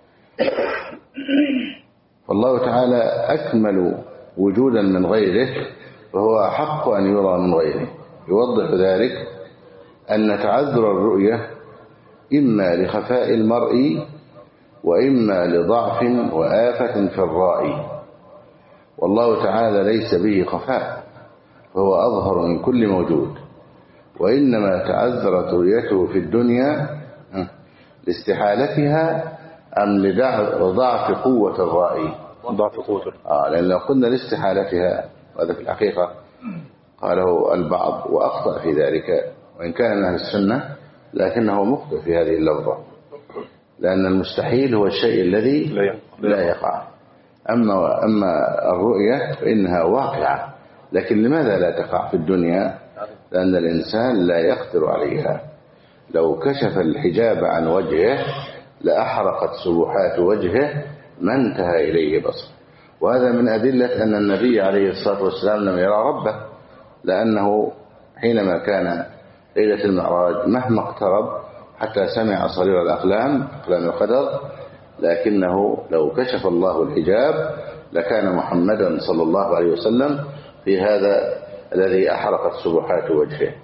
فالله تعالى أكمل وجودا من غيره، وهو أحق أن يرى من غيره. يوضح ذلك أن تعذر الرؤية إما لخفاء المرء وإما لضعف وآفة في الرائي، والله تعالى ليس به خفاء، فهو أظهر من كل موجود، وإنما تعذرت رؤيته في الدنيا لاستحالتها أم لضعف قوة الرائي؟ ضعف قوة. لأن لو قلنا لاستحالتها، وهذا في الحقيقة قاله البعض وأخطأ في ذلك، وإن كان من أهل السنة لكنه مخطئ في هذه اللفظة، لأن المستحيل هو الشيء الذي لا يقع. أما الرؤية فإنها واقعة، لكن لماذا لا تقع في الدنيا؟ لأن الإنسان لا يقدر عليها. لو كشف الحجاب عن وجهه لأحرقت سبحات وجهه ما انتهى إليه بصر. وهذا من أدلة أن النبي عليه الصلاة والسلام لم يرى ربه، لأنه حينما كان ليلة المعراج مهما اقترب حتى سمع صرير أقلام القدر، لكنه لو كشف الله الحجاب لكان محمدا صلى الله عليه وسلم في هذا الذي أحرقت سبحات وجهه.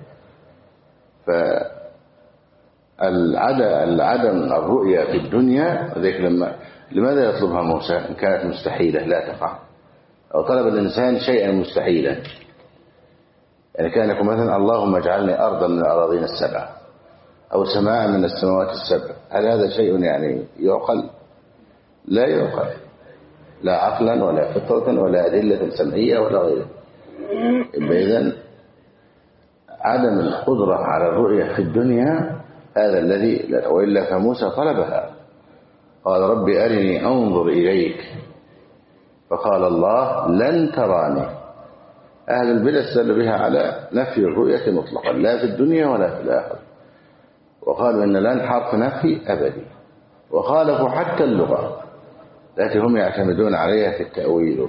فالعدم الرؤيا في الدنيا ذلك لماذا يطلبها موسى إن كانت مستحيلة لا تقع؟ أو طلب الإنسان شيئا مستحيلا، يعني كان يقول مثلا اللهم اجعلني أرضا من الأراضين السبع أو سماء من السماوات السبع، هل هذا شيء يعني يعقل؟ لا يعقل، لا عقلا ولا فطرة ولا أدلة سمعية ولا غيره. إذن عدم القدرة على الرؤية في الدنيا هذا الذي، وإلا فموسى طلبها، قال رب أرني أنظر إليك، فقال الله لن تراني. أهل البدع استدلوا بها على نفي الرؤية مطلقا لا في الدنيا ولا في الآخرة، وقالوا إن لن حرف نفي أبدي، وخالفوا حتى اللغة التي هم يعتمدون عليها في التأويل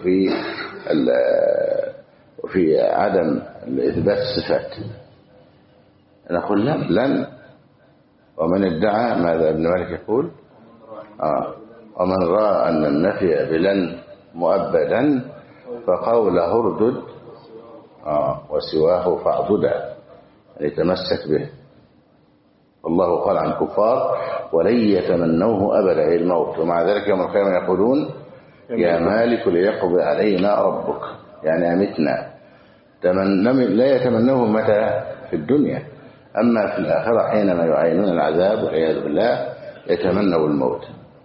وفي عدم إثبات الصفات. نقول لن، ومن ادعى ماذا ابن مالك يقول ومن رأى أن النفي بلن مؤبدا فقوله اردد وسواه فاعبدا، يعني تمسك به. الله قال عن الكفار ولن يتمنوه أبدا، أي الموت، ومع ذلك يوم القيامة يقولون يا مالك ليقضي علينا ربك، يعني أمتنا. لا يتمنوه متى؟ في الدنيا، أما في الآخرة حينما يعينون العذاب والعياذ بالله يتمنوا الموت.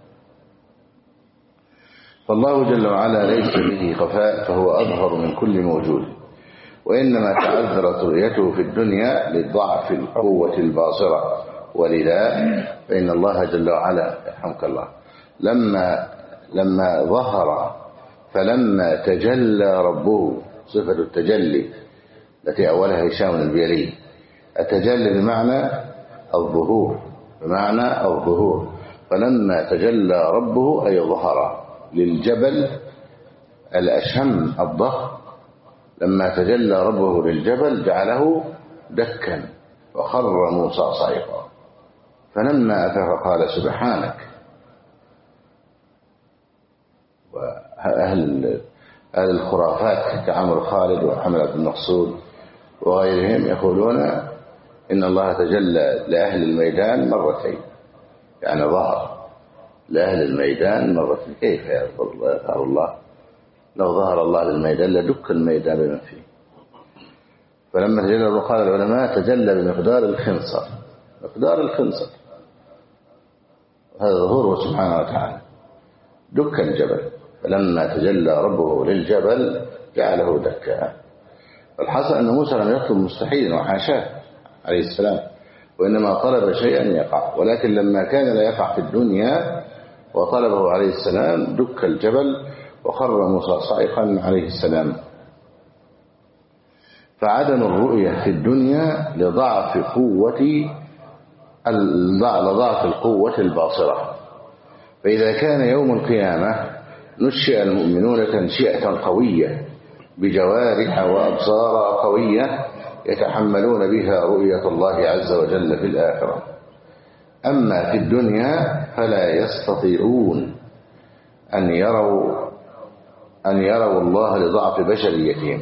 فالله جل وعلا ليس به خفاء، فهو أظهر من كل موجود، وإنما تعذرت رؤيته في الدنيا لضعف القوة الباصرة، ولذا فإن الله جل وعلا يرحمك الله لما ظهر فلما تجلى ربه، صفة التجلي التي أولها هشام البيلي، التجلي بمعنى الظهور، فلما تجلى ربه أي ظهر للجبل الأشم الضخم، لما تجلى ربه للجبل جعله دكا وخر موسى صعقا، فلما أفاق قال سبحانك. وأهل الخرافات كعمرو خالد وحمد بن مقصود وغيرهم يقولون إن الله تجلى لأهل الميدان مرتين، يعني ظهر لأهل الميدان مرتين. كيف يظهر الله؟ لو ظهر الله للميدان لدك الميدان بما فيه. فلما تجلى قال العلماء تجلى بمقدار الخنصر، هذا ظهوره سبحانه وتعالى، دك الجبل، فلما تجلى ربه للجبل جعله دكا. الحصل أن موسى لم يطلب مستحيلا وحاشاه عليه السلام، وإنما طلب شيئا يقع، ولكن لما كان لا يقع في الدنيا وطلبه عليه السلام دك الجبل وخر موسى صائقا عليه السلام. فعدم الرؤية في الدنيا لضعف القوة الباصرة. فإذا كان يوم القيامة نشئ المؤمنون تنشئة قوية بجوارح وأبصار قوية يتحملون بها رؤية الله عز وجل في الآخرة. أما في الدنيا فلا يستطيعون أن يروا الله لضعف بشريتهم.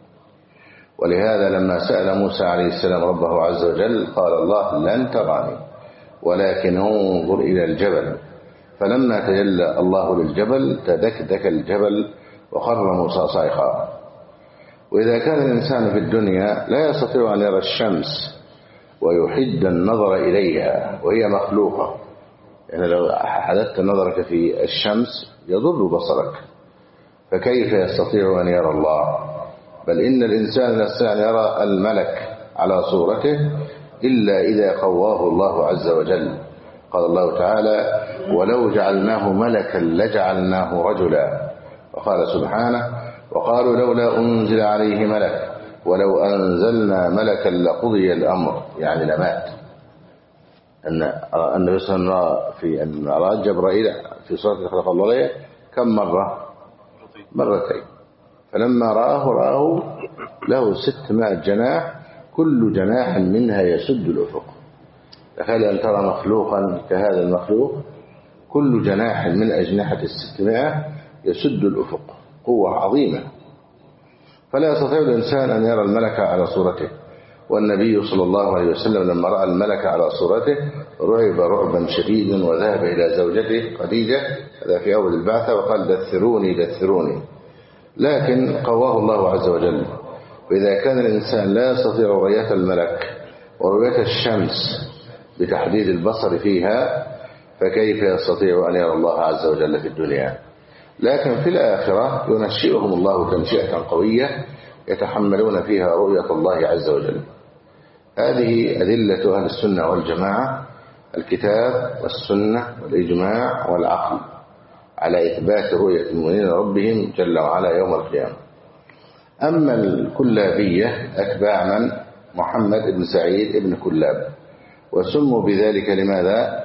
ولهذا لما سأل موسى عليه السلام ربه عز وجل قال الله لن تراني ولكن انظر إلى الجبل، فلما تجلى الله للجبل تدكدك الجبل وخر موسى صائقا. وإذا كان الإنسان في الدنيا لا يستطيع أن يرى الشمس ويحد النظر إليها وهي مخلوقة، يعني لو حددت نظرك في الشمس يضر بصرك، فكيف يستطيع أن يرى الله؟ بل إن الإنسان لا يستطيع أن يرى الملك على صورته إلا إذا قواه الله عز وجل. قال الله تعالى ولو جعلناه ملكا لجعلناه رجلا، وقال سبحانه وقالوا لولا أنزل عليه ملك ولو أنزلنا ملكا لقضي الأمر، يعني لمات. أن النبي صلى الله عليه وسلم في أن أراد جبرائيل في صورة خلق الله كم مرة؟ مرتين. فلما رآه له 600 جناح كل جناح منها يسد الأفق. تخيل أن ترى مخلوقا كهذا المخلوق كل جناح من أجنحة 600 يسد الأفق، قوة عظيمة. فلا يستطيع الإنسان أن يرى الملك على صورته. والنبي صلى الله عليه وسلم لما رأى الملك على صورته رعب رعبا شديدا وذهب إلى زوجته خديجة، هذا في أول البعثة، وقال دثروني، لكن قواه الله عز وجل. وإذا كان الإنسان لا يستطيع رؤية الملك ورؤية الشمس بتحديد البصر فيها فكيف يستطيع أن يرى الله عز وجل في الدنيا؟ لكن في الآخرة ينشئهم الله تنشئة قوية يتحملون فيها رؤية الله عز وجل. هذه أدلة أهل السنة والجماعة، الكتاب والسنة والإجماع والعقل، على إثبات رؤية المؤمنين ربهم جل وعلا يوم القيامة. أما الكلابية أتباع من؟ محمد بن سعيد بن كلاب، وسموا بذلك لماذا؟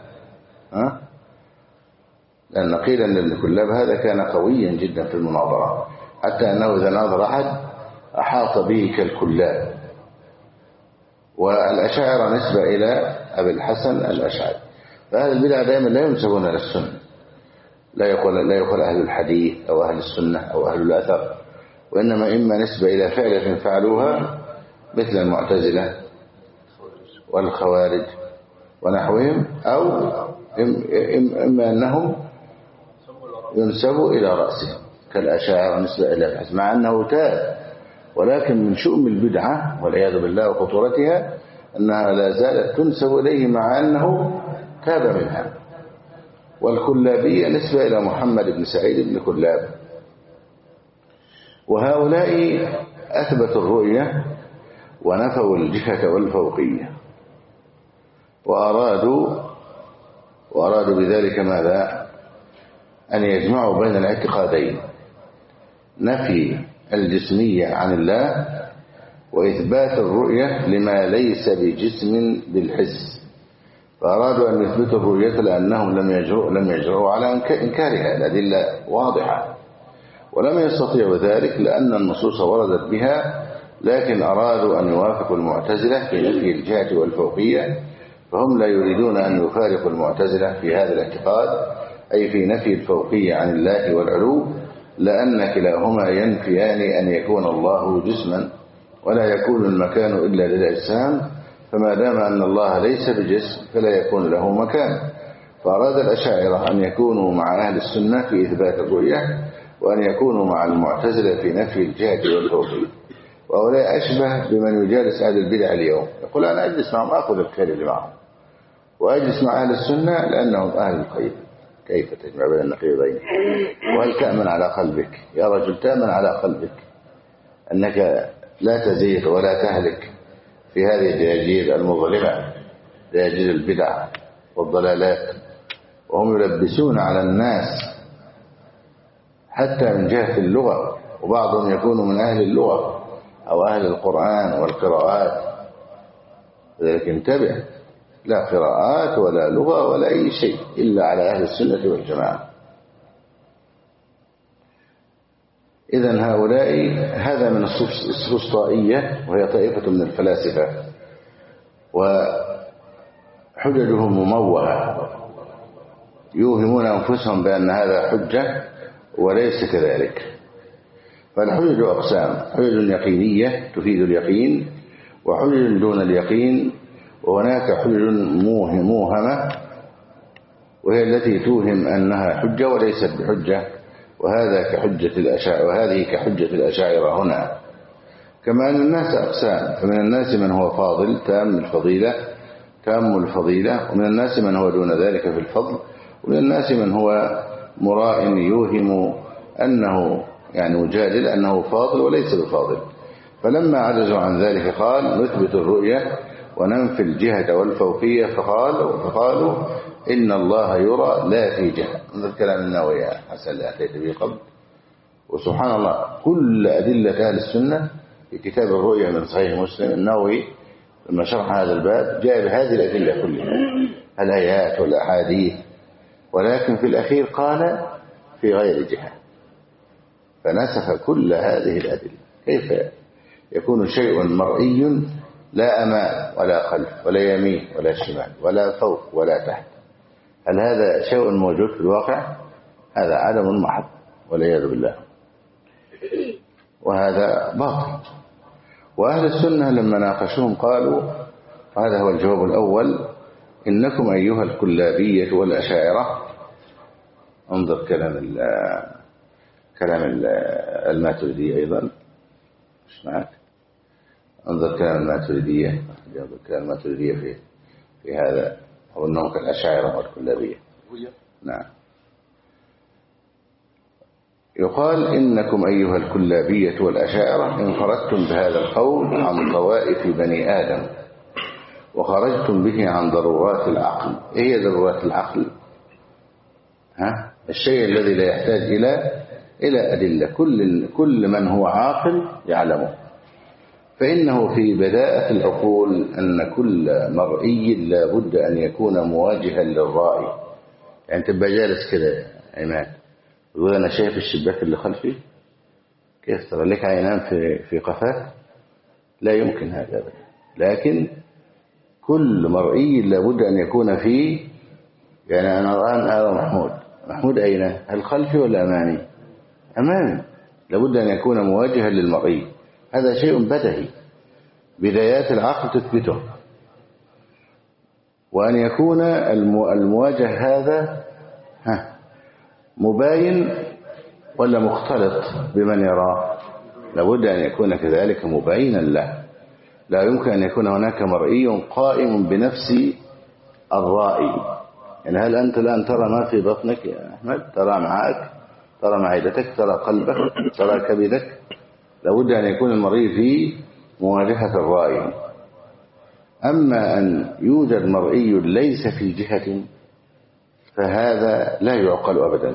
لأن قيل أن ابن كلاب هذا كان قويا جدا في المناظرة، حتى أنه إذا ناظر أحد أحاط به كالكلاب. والأشاعرة نسبة إلى أبي الحسن الأشعري، فأهل البدع دائما لا ينسبون إلى السنة، لا يقول أهل الحديث أو أهل السنة أو أهل الأثر، وإنما إما نسبة إلى فعلة فعلوها مثل المعتزلة والخوارج ونحوهم، أو إما أنهم ينسبوا إلى رأسهم كالأشاعرة نسبة إلى الحسن، مع أنه تاب، ولكن من شؤم البدعة والعياذ بالله وخطورتها أنها لا زالت تنسب إليه مع أنه تاب منها. والكلابية نسبة إلى محمد بن سعيد بن كلاب. وهؤلاء أثبتوا الرؤية ونفوا الجهة والفوقية، وأرادوا بذلك ماذا؟ أن يجمعوا بين الاعتقادين، نفي الجسمية عن الله وإثبات الرؤية لما ليس بجسم بالحس. فأرادوا أن يثبتوا الرؤية لأنهم لم يجرؤوا على إنكارها، الأدلة واضحة، ولم يستطيعوا ذلك لأن النصوص وردت بها، لكن أرادوا أن يوافقوا المعتزلة في نفي الجهة والفوقية، فهم لا يريدون أن يفارقوا المعتزلة في هذا الاعتقاد، أي في نفي الفوقية عن الله والعلو، لأن كلاهما ينفيان أن يكون الله جسما، ولا يكون المكان إلا للأجسام، فما دام أن الله ليس بجسم فلا يكون له مكان. فأراد الأشاعرة أن يكونوا مع أهل السنة في إثبات الرؤية، وأن يكونوا مع المعتزلة في نفي الجهة والفوقية. وهؤلاء أشبه بمن يجالس أهل البدع اليوم، يقول أنا أجلس معهم أخذ الخير اللي معهم، وأجلس مع أهل السنة لأنهم أهل الخير. كيف تجمع بين النقيضين؟ وهل تأمن على قلبك يا رجل؟ تأمن على قلبك أنك لا تزيغ ولا تهلك في هذه الدياجير المظلمة، دياجير البدع والضلالات، وهم يلبسون على الناس حتى من جهة اللغة، وبعضهم يكون من أهل اللغة أو أهل القرآن والقراءات. لذلك انتبه، لا قراءات ولا لغة ولا أي شيء إلا على أهل السنة والجماعة. إذن هؤلاء هذا من السفسطائية، وهي طائفة من الفلاسفة، وحججهم مموهة، يوهمون أنفسهم بأن هذا حجة وليس كذلك. فالحجج أقسام: حجج يقينية تفيد اليقين، وحجج دون اليقين، وهناك حجج موهمة وهي التي توهم أنها حجة وليست بحجة، وهذه كحجة الأشاعرة هنا. كما أن الناس أقسام: فمن الناس من هو فاضل تام الفضيلة، ومن الناس من هو دون ذلك في الفضل، ومن الناس من هو مراء يوهم أنه مجادل أنه فاضل وليس بفاضل. فلما عجزوا عن ذلك قال: نثبت الرؤية وننفي الجهة والفوقية، فقالوا إن الله يرى لا في جهة. هذا كلام النووي حسن اللي أتيت به قبل. وسبحان الله، كل أدلة أهل السنة في كتاب الرؤية من صحيح مسلم، النووي لما شرح هذا الباب جاء بهذه الأدلة كلها، الآيات والأحاديث، ولكن في الأخير قال في غير جهة، فنسخ كل هذه الأدلة. كيف يكون شيء مرئي لا أمام ولا خلف ولا يمين ولا شمال ولا فوق ولا تحت؟ هل هذا شيء موجود في الواقع؟ هذا عدم محض والعياذ بالله، وهذا باطل. وأهل السنة لما ناقشوهم قالوا، هذا هو الجواب الأول: إنكم أيها الكلابية والأشاعرة. انظر كلام الماتريدية أيضا، مش معك؟ انظر كلام الماتريدية، كلام الماتريدية في هذا، أو أنهم كالأشاعرة والكلابية. نعم، يقال: إنكم أيها الكلابية والأشاعرة انفردتم بهذا القول عن طوائف بني آدم، وخرجتم به عن ضرورات العقل. إيه هي ضرورات العقل؟ الشيء الذي لا يحتاج إلى أدلة، كل من هو عاقل يعلمه. فإنه في بداءة العقول أن كل مرئي لا بد أن يكون مواجها للرأي. يعني تبقى جالس كده يا عماد ويقول أنا شايف الشباك اللي خلفي، كيف ترى لك عينان في قفاك؟ لا يمكن هذا أبدا. لكن كل مرئي لا بد أن يكون فيه، يعني أنا الآن أرى محمود أين؟ هل خلفي ولا أمامي؟ أمامي. لا بد أن يكون مواجها للمرئي، هذا شيء بدهي بدايات العقل تثبته. وأن يكون المواجه هذا مباين ولا مختلط بمن يراه، لابد أن يكون كذلك مبينا له. لا يمكن أن يكون هناك مرئي قائم بنفس الرائي. يعني هل أنت الآن ترى ما في بطنك يا أحمد؟ ترى معك، ترى معدتك، ترى قلبك، ترى كبدك. لابد أن يكون المرئي في مواجهة الرائي. أما أن يوجد مرئي ليس في جهة فهذا لا يعقل أبدا.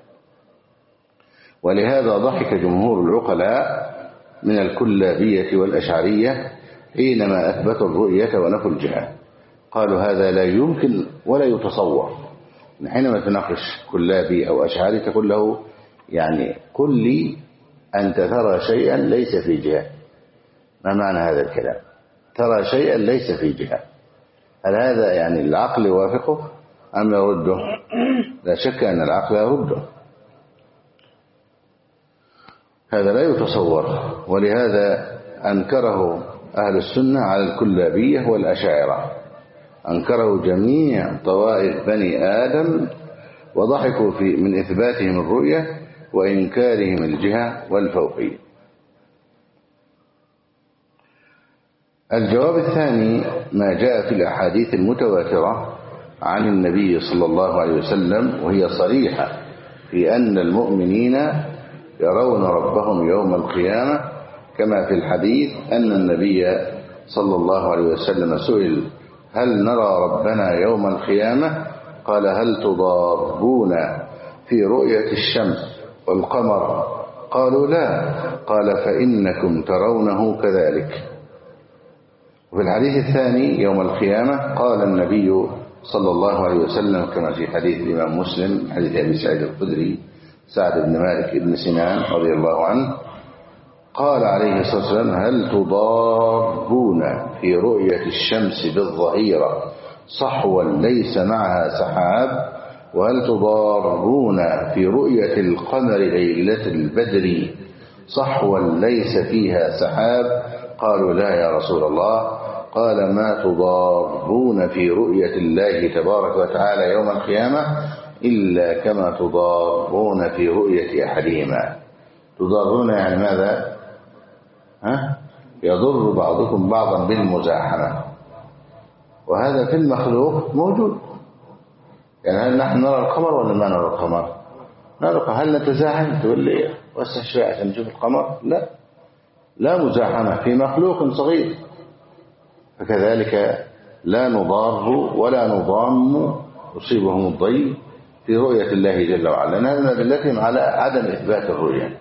ولهذا ضحك جمهور العقلاء من الكلابية والأشعرية حينما أثبتوا الرؤية ونفوا الجهة. قالوا هذا لا يمكن ولا يتصور. حينما تناقش كلابي أو أشعري تقول له يعني قل لي أنت ترى شيئا ليس في جهة، ما معنى هذا الكلام؟ ترى شيئا ليس في جهة، هل هذا يعني العقل يوافقه أم يرده؟ لا شك أن العقل يرده، هذا لا يتصور. ولهذا أنكره أهل السنة على الكلابية والأشاعرة، أنكره جميع طوائف بني آدم وضحكوا من إثباتهم الرؤية وإنكارهم الجهة والفوقية. الجواب الثاني ما جاء في الأحاديث المتواترة عن النبي صلى الله عليه وسلم، وهي صريحة في أن المؤمنين يرون ربهم يوم القيامة، كما في الحديث أن النبي صلى الله عليه وسلم سئل هل نرى ربنا يوم القيامة؟ قال هل تضاربون في رؤية الشمس والقمر؟ قالوا لا. قال فإنكم ترونه كذلك. وفي الحديث الثاني يوم القيامة قال النبي صلى الله عليه وسلم كما في حديث الإمام مسلم حديث أبي سعيد الخدري سعد بن مالك بن سنان رضي الله عنه، قال عليه الصلاة والسلام هل تضاربون في رؤية الشمس بالظهيرة صحوا ليس معها سحاب؟ وهل تضاربون في رؤية القمر ليلة البدر صحوا ليس فيها سحاب؟ قالوا لا يا رسول الله. قال ما تضاربون في رؤية الله تبارك وتعالى يوم القيامة إلا كما تضاربون في رؤية أحدهما. تضاربون يعني ماذا؟ يضر بعضكم بعضا بالمزاحمة، وهذا في المخلوق موجود. يعني هل نحن نرى القمر ولا ما نرى القمر؟ نرى. هل نتزاحم؟ تقول لي وسع شوية عشان نشوف القمر؟ لا، لا مزاحمة في مخلوق صغير. فكذلك لا نضار ولا نضام يصيبهم الضيق في رؤية الله جل وعلا، لأن هذا من أدلتهم على عدم إثبات الرؤية.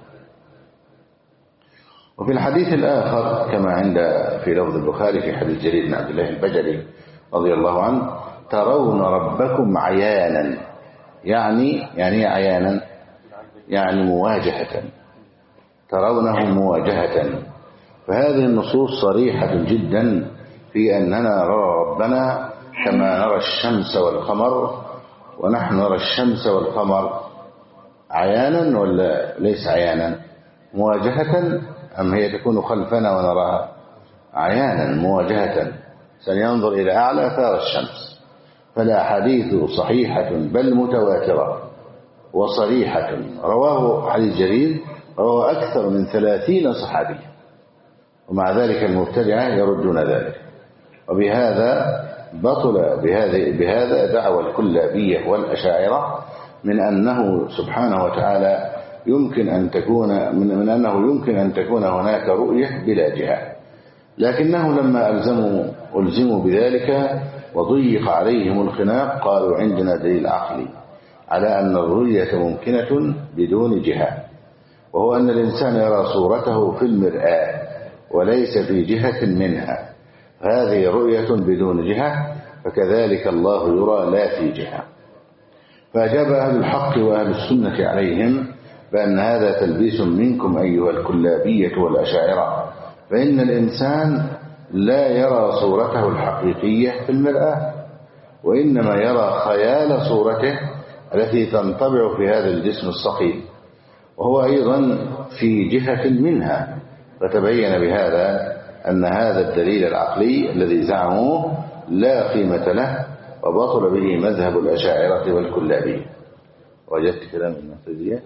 وفي الحديث الآخر كما عند في لفظ البخاري في حديث جرير بن عبد الله البجلي رضي الله عنه ترون ربكم عيانا. يعني عيانا يعني مواجهة، ترونه مواجهة. فهذه النصوص صريحة جدا في أننا نرى ربنا كما نرى الشمس والقمر، ونحن نرى الشمس والقمر عيانا ولا ليس عيانا؟ مواجهة أم هي تكون خلفنا ونراها؟ عيانا مواجهة، سننظر إلى أعلى أثار الشمس. فالأحاديث صحيحة بل متواترة وصريحة. رواه حديث جرير رواه أكثر من 30 صحابي، ومع ذلك المبتدعة يردون ذلك. وبهذا بطل بهذا دعوى الكلابية والأشاعرة من أنه سبحانه وتعالى يمكن أن تكون من أنه يمكن أن تكون هناك رؤية بلا جهة. لكنه لما ألزموا بذلك وضيق عليهم الخناق قالوا عندنا دليل عقلي على أن الرؤية ممكنة بدون جهة، وهو أن الإنسان يرى صورته في المرآة وليس في جهة منها، هذه رؤية بدون جهة، فكذلك الله يرى لا في جهة. فأجاب أهل الحق وأهل السنة عليهم بأن هذا تلبيس منكم أيها الكلابية والأشاعرة، فإن الإنسان لا يرى صورته الحقيقية في المرآة، وإنما يرى خيال صورته التي تنطبع في هذا الجسم الصقيل، وهو أيضا في جهة منها. فتبين بهذا أن هذا الدليل العقلي الذي زعموه لا قيمة له، وبطل به مذهب الأشاعرة والكلابية. وجدت كلام المعتزلة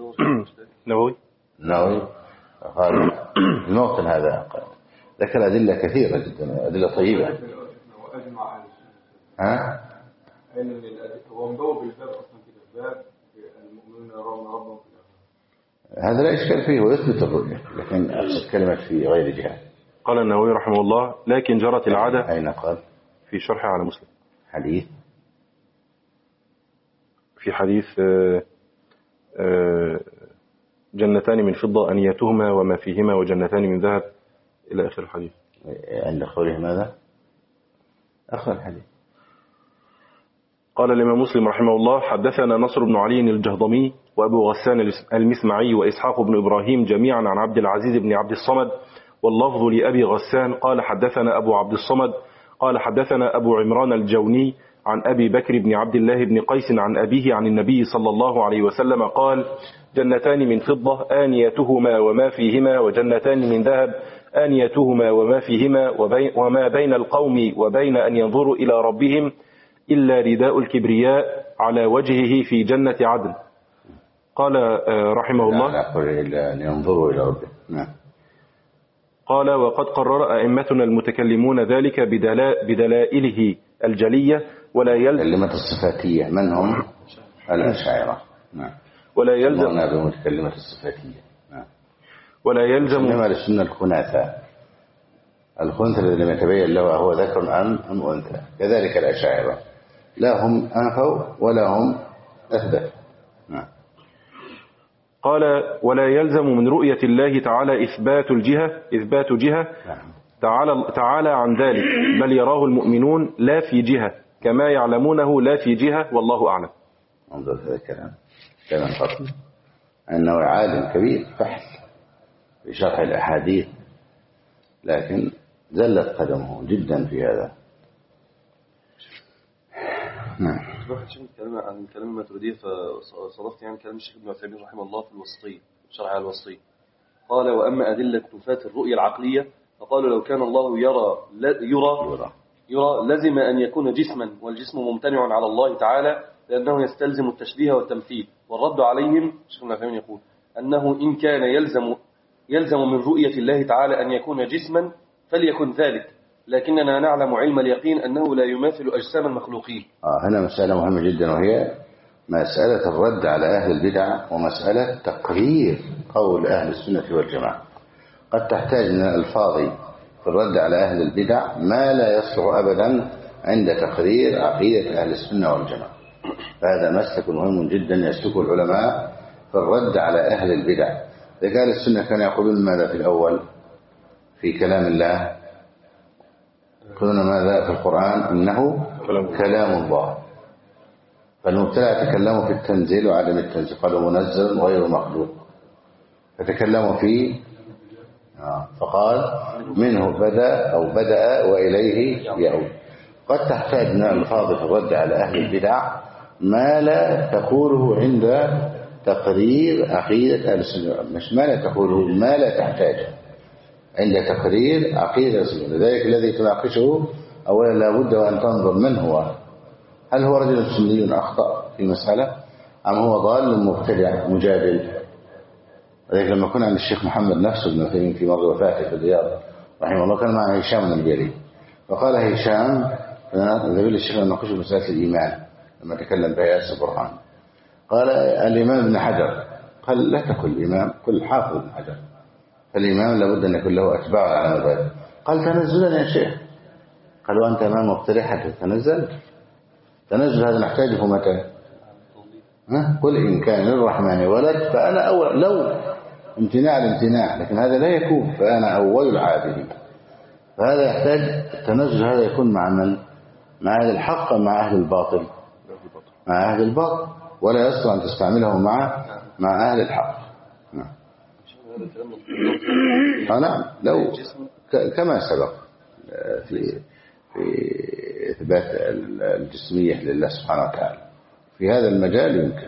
نووي قال الموطن هذا ذكر أدلة كثيرة جدا، أدلة طيبة. هو مدور بالباب أصلا كده، باب المؤمنون يرون ربهم في الآخرة. هذا لا إشكال فيه ويثبت الرؤية، لكن أقصد كلمة في غير جهة. قال النووي رحمه الله: لكن جرت العادة. أين قال؟ في شرح على مسلم. حديث في حديث جنتان من فضة أنيتهما وما فيهما وجنتان من ذهب إلى آخر الحديث. عند قوله ماذا؟ آخر الحديث. قال الإمام مسلم رحمه الله: حدثنا نصر بن علي الجهضمي وأبو غسان المسمعي وإسحاق بن إبراهيم جميعا عن عبد العزيز بن عبد الصمد، واللفظ لأبي غسان قال حدثنا أبو عبد الصمد قال حدثنا أبو عمران الجوني عن أبي بكر بن عبد الله بن قيس عن أبيه عن النبي صلى الله عليه وسلم قال: جنتان من فضة آنيتهما وما فيهما وجنتان من ذهب آنيتهما وما فيهما وما بين القوم وبين أن ينظروا إلى ربهم إلا رداء الكبرياء على وجهه في جنة عدن. قال رحمه الله: لا أقول إلا أن ينظروا إلى ربهم. نعم. قال: وقد قرر أئمتنا المتكلمون ذلك بدلائله الجلية، ولا يلزم كلمة الصفاتية. من هم؟ الأشاعرة. نعم. ولا يلزم بمتكلمة الصفاتية. نعم. ولا يلزم إنما للسنة الخناثة، الخنثى الذي لم يتبين له هو ذكر أم أنثى، كذلك الأشاعرة لا هم أنفوا ولا هم أثبت. نعم. قال: ولا يلزم من رؤية الله تعالى إثبات جهة تعالى عن ذلك، بل يراه المؤمنون لا في جهة كما يعلمونه لا في جهة، والله أعلم. انظر هذا كلام فصل، أنه عالم كبير فحل في شرح الأحاديث، لكن زلت قدمه جدا في هذا. نعم. عن كلام الماتريدية، فصرفت يعني كلام الشيخ ابن عثيمين رحمه الله في الوسطية، شرح على الوسطية. قال: وأما أدلة نفاة الرؤية العقلية فقالوا لو كان الله يرى لزم أن يكون جسما، والجسم ممتنع على الله تعالى لأنه يستلزم التشبيه والتمثيل. والرد عليهم الشيخ ابن عثيمين يقول أنه إن كان يلزم من رؤية الله تعالى أن يكون جسما فليكن ذلك، لكننا نعلم علم اليقين أنه لا يماثل أجسام المخلوقين. هنا مسألة مهمة جدا، وهي مسألة الرد على أهل البدع ومسألة تقرير قول أهل السنة والجماعة. قد تحتاج من الألفاظ في الرد على أهل البدع ما لا يصلح أبدا عند تقرير عقيدة أهل السنة والجماعة. فهذا مسلك مهم جدا يسلكه العلماء في الرد على أهل البدع. إذا قال السنة كانوا يقولون ماذا في الأول في كلام الله؟ يقولون ماذا في القرآن؟ إنه كلام الله. فالمبتدع تكلموا في التنزيل وعدم التنزيل، قالوا منزل غير مخلوق. فتكلموا فيه فقال منه بدأ وإليه يعود. قد تحتاج من الألفاظ في الرد على أهل البدع ما لا تقوله عند تقرير عقيدة أهل السنة، مش ما لا تقوله، ما لا تحتاج عند تقرير عقيدة أهل السنة. لذلك الذي تناقشه أولا لابد وأن تنظر من هو، هل هو رجل سني أخطأ في مسألة أم هو ضال مبتدع مجادل. لذلك لما كنا عند الشيخ محمد نفسه ابن عثيمين في مرة وفاته في الرياض رحمه الله، كان معه هشام بن الجليل، فقال هشام ذهب الشيخ نناقش مسألة الإيمان لما تكلم بآيات القرآن، قال الإمام ابن حجر، قال لا تقل الإمام، قل حافظ ابن حجر، فالإمام لابد أن يكون له أتباع على مبادئ. قال تنزلا يا شيخ، قال وأنت أمام مبتدع حتى تتنزل؟ تنزل هذا نحتاجه متى؟ قل إن كان للرحمن ولد فأنا أول، امتناع الامتناع، لكن هذا لا يكون، فأنا أول العابدين. فهذا يحتاج التنزه، هذا يكون مع من؟ مع أهل الحق، مع أهل الباطل؟ مع أهل الباطل، ولا يصلح أن تستعمله مع أهل الحق. نعم. نعم، لو كما سبق في إثبات الجسمية لله سبحانه وتعالى في هذا المجال يمكن،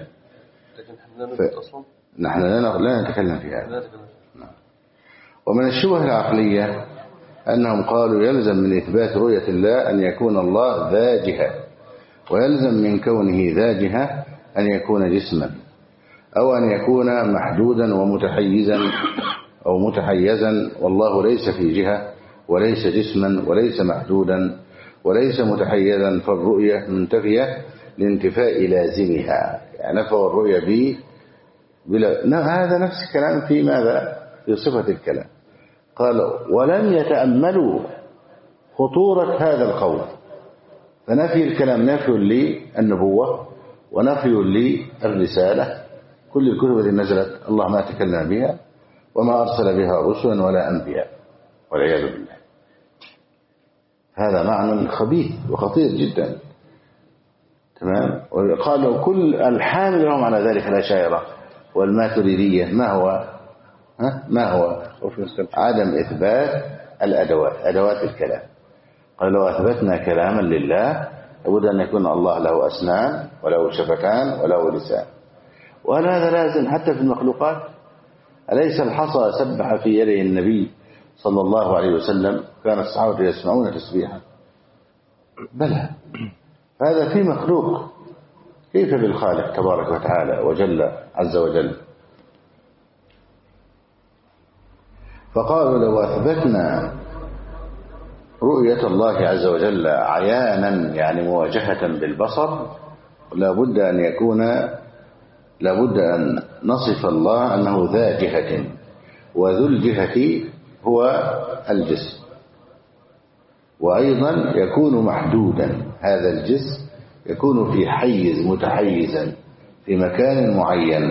نحن لا نتكلم في هذا. ومن الشبه العقلية أنهم قالوا يلزم من إثبات رؤية الله أن يكون الله ذا جهة، ويلزم من كونه ذا جهة أن يكون جسما، أو أن يكون محدودا ومتحيزا أو متحيزا، والله ليس في جهة وليس جسما وليس محدودا وليس متحيزا، فالرؤية منتفية لانتفاء لازمها، يعني نفوا الرؤية هذا نفس الكلام في ماذا؟ في صفة الكلام. قال ولم يتأملوا خطورة هذا القول، فنفي الكلام نفي للنبوة ونفي للرسالة، كل الكتب التي نزلت الله ما تكلم بها وما أرسل بها رسلا ولا أنبياء، والعياذ بالله. هذا معنى خبيث وخطير جدا. تمام. وقالوا كل الحامل لهم على ذلك الأشاعرة والماتريدية ما هو عدم إثبات الأدوات، أدوات الكلام. قال لو أثبتنا كلاما لله لابد أن يكون الله له أسنان وله شفتان وله لسان، وهل هذا لازم حتى في المخلوقات؟ أليس الحصى سبح في يده النبي صلى الله عليه وسلم كان الصحابة يسمعون تسبيحا؟ بلى، هذا في مخلوق، كيف بالخالق تبارك وتعالى وجل عز وجل؟ فقالوا لو أثبتنا رؤية الله عز وجل عيانا، يعني مواجهة بالبصر، لابد أن نصف الله أنه ذا جهة، وذو الجهة هو الجسم، وأيضا يكون محدودا، هذا الجسم يكون في حيز متحيزا في مكان معين،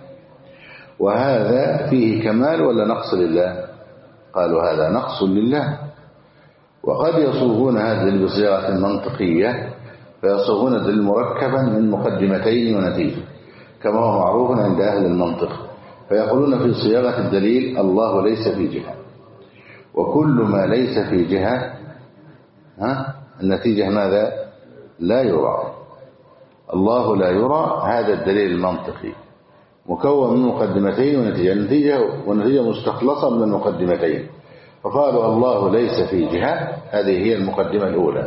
وهذا فيه كمال ولا نقص لله؟ قالوا هذا نقص لله. وقد يصوغون هذه بصيغة منطقية، فيصوغون الدليل مركبا من مقدمتين ونتيجة كما هو معروف عند أهل المنطق، فيقولون في صياغة الدليل الله ليس في جهة، وكل ما ليس في جهة النتيجة ماذا؟ لا يرى. الله لا يرى، هذا الدليل المنطقي مكون من مقدمتين ونتيجة، ونتيجة مستخلصة من المقدمتين. فقالوا الله ليس في جهة، هذه هي المقدمة الأولى،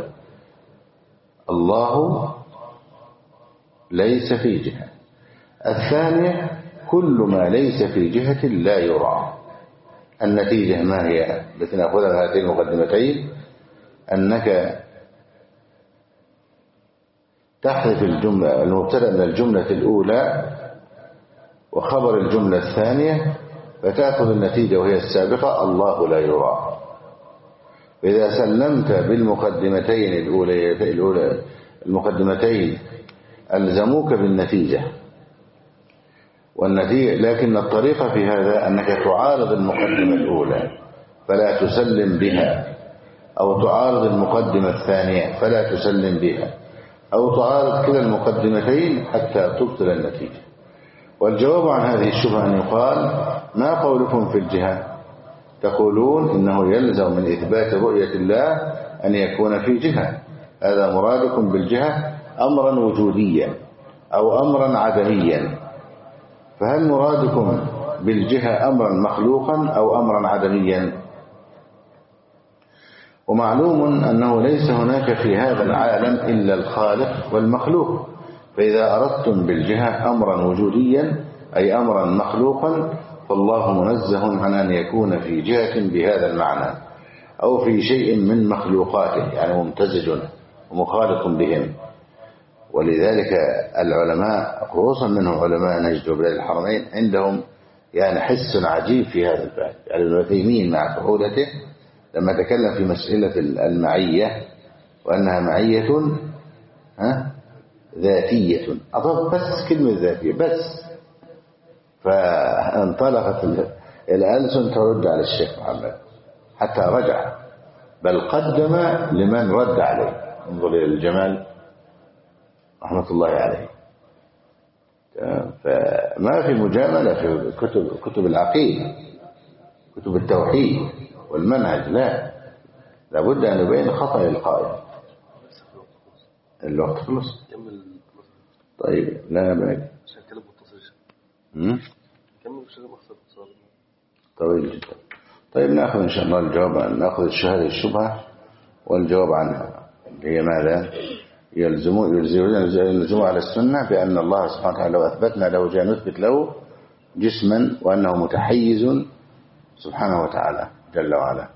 الله ليس في جهة. الثانية كل ما ليس في جهة لا يرى. النتيجة ما هي التي نأخذها من هاتين المقدمتين؟ أنك تحذف الجملة المبتدأ من الجملة الأولى وخبر الجملة الثانية، فتأخذ النتيجة وهي السابقة الله لا يرى. فإذا سلمت بالمقدمتين الأولى المقدمتين ألزموك بالنتيجة لكن الطريقة في هذا أنك تعارض المقدمة الأولى فلا تسلم بها، أو تعارض المقدمة الثانية فلا تسلم بها، أو تعارض كلا المقدمتين حتى تبطل النتيجة. والجواب عن هذه الشبهة أن يقال ما قولكم في الجهة؟ تقولون إنه يلزم من إثبات رؤية الله أن يكون في جهة، هذا مرادكم بالجهة أمرا وجوديا أو أمرا عدميا، فهل مرادكم بالجهة أمرا مخلوقا أو أمرا عدميا؟ ومعلوم أنه ليس هناك في هذا العالم إلا الخالق والمخلوق، فإذا أردتم بالجهة أمرا وجوديا أي أمرا مخلوقا فالله منزه عن أن يكون في جهة بهذا المعنى أو في شيء من مخلوقاته، يعني ممتزج ومخالط بهم. ولذلك العلماء خصوصا منهم علماء نجد وبلاد الحرمين عندهم يعني حس عجيب في هذا الباب. يعني ابن عثيمين مع كحولته لما تكلم في مسألة المعية وأنها معية ذاتية، أضاف بس كلمة ذاتية بس، فانطلقت الألسن ترد على الشيخ محمد حتى رجع، بل قدم لمن رد عليه. انظر إلى الجمال رحمة الله عليه. فما في مجاملة في كتب العقيدة، كتب التوحيد والمنهج، لا، لابد أن يبين خطأ القائل. الوقت خلص. طيب لا باقي. طويل جدا. طيب نأخذ إن شاء الله الجواب، نأخذ هذه الشبهة والجواب عنها، اللي هي ماذا؟ يلزمون على السنة بأن الله سبحانه وتعالى لو أثبتنا له جاء نثبت له جسما وأنه متحيز سبحانه وتعالى جل وعلا.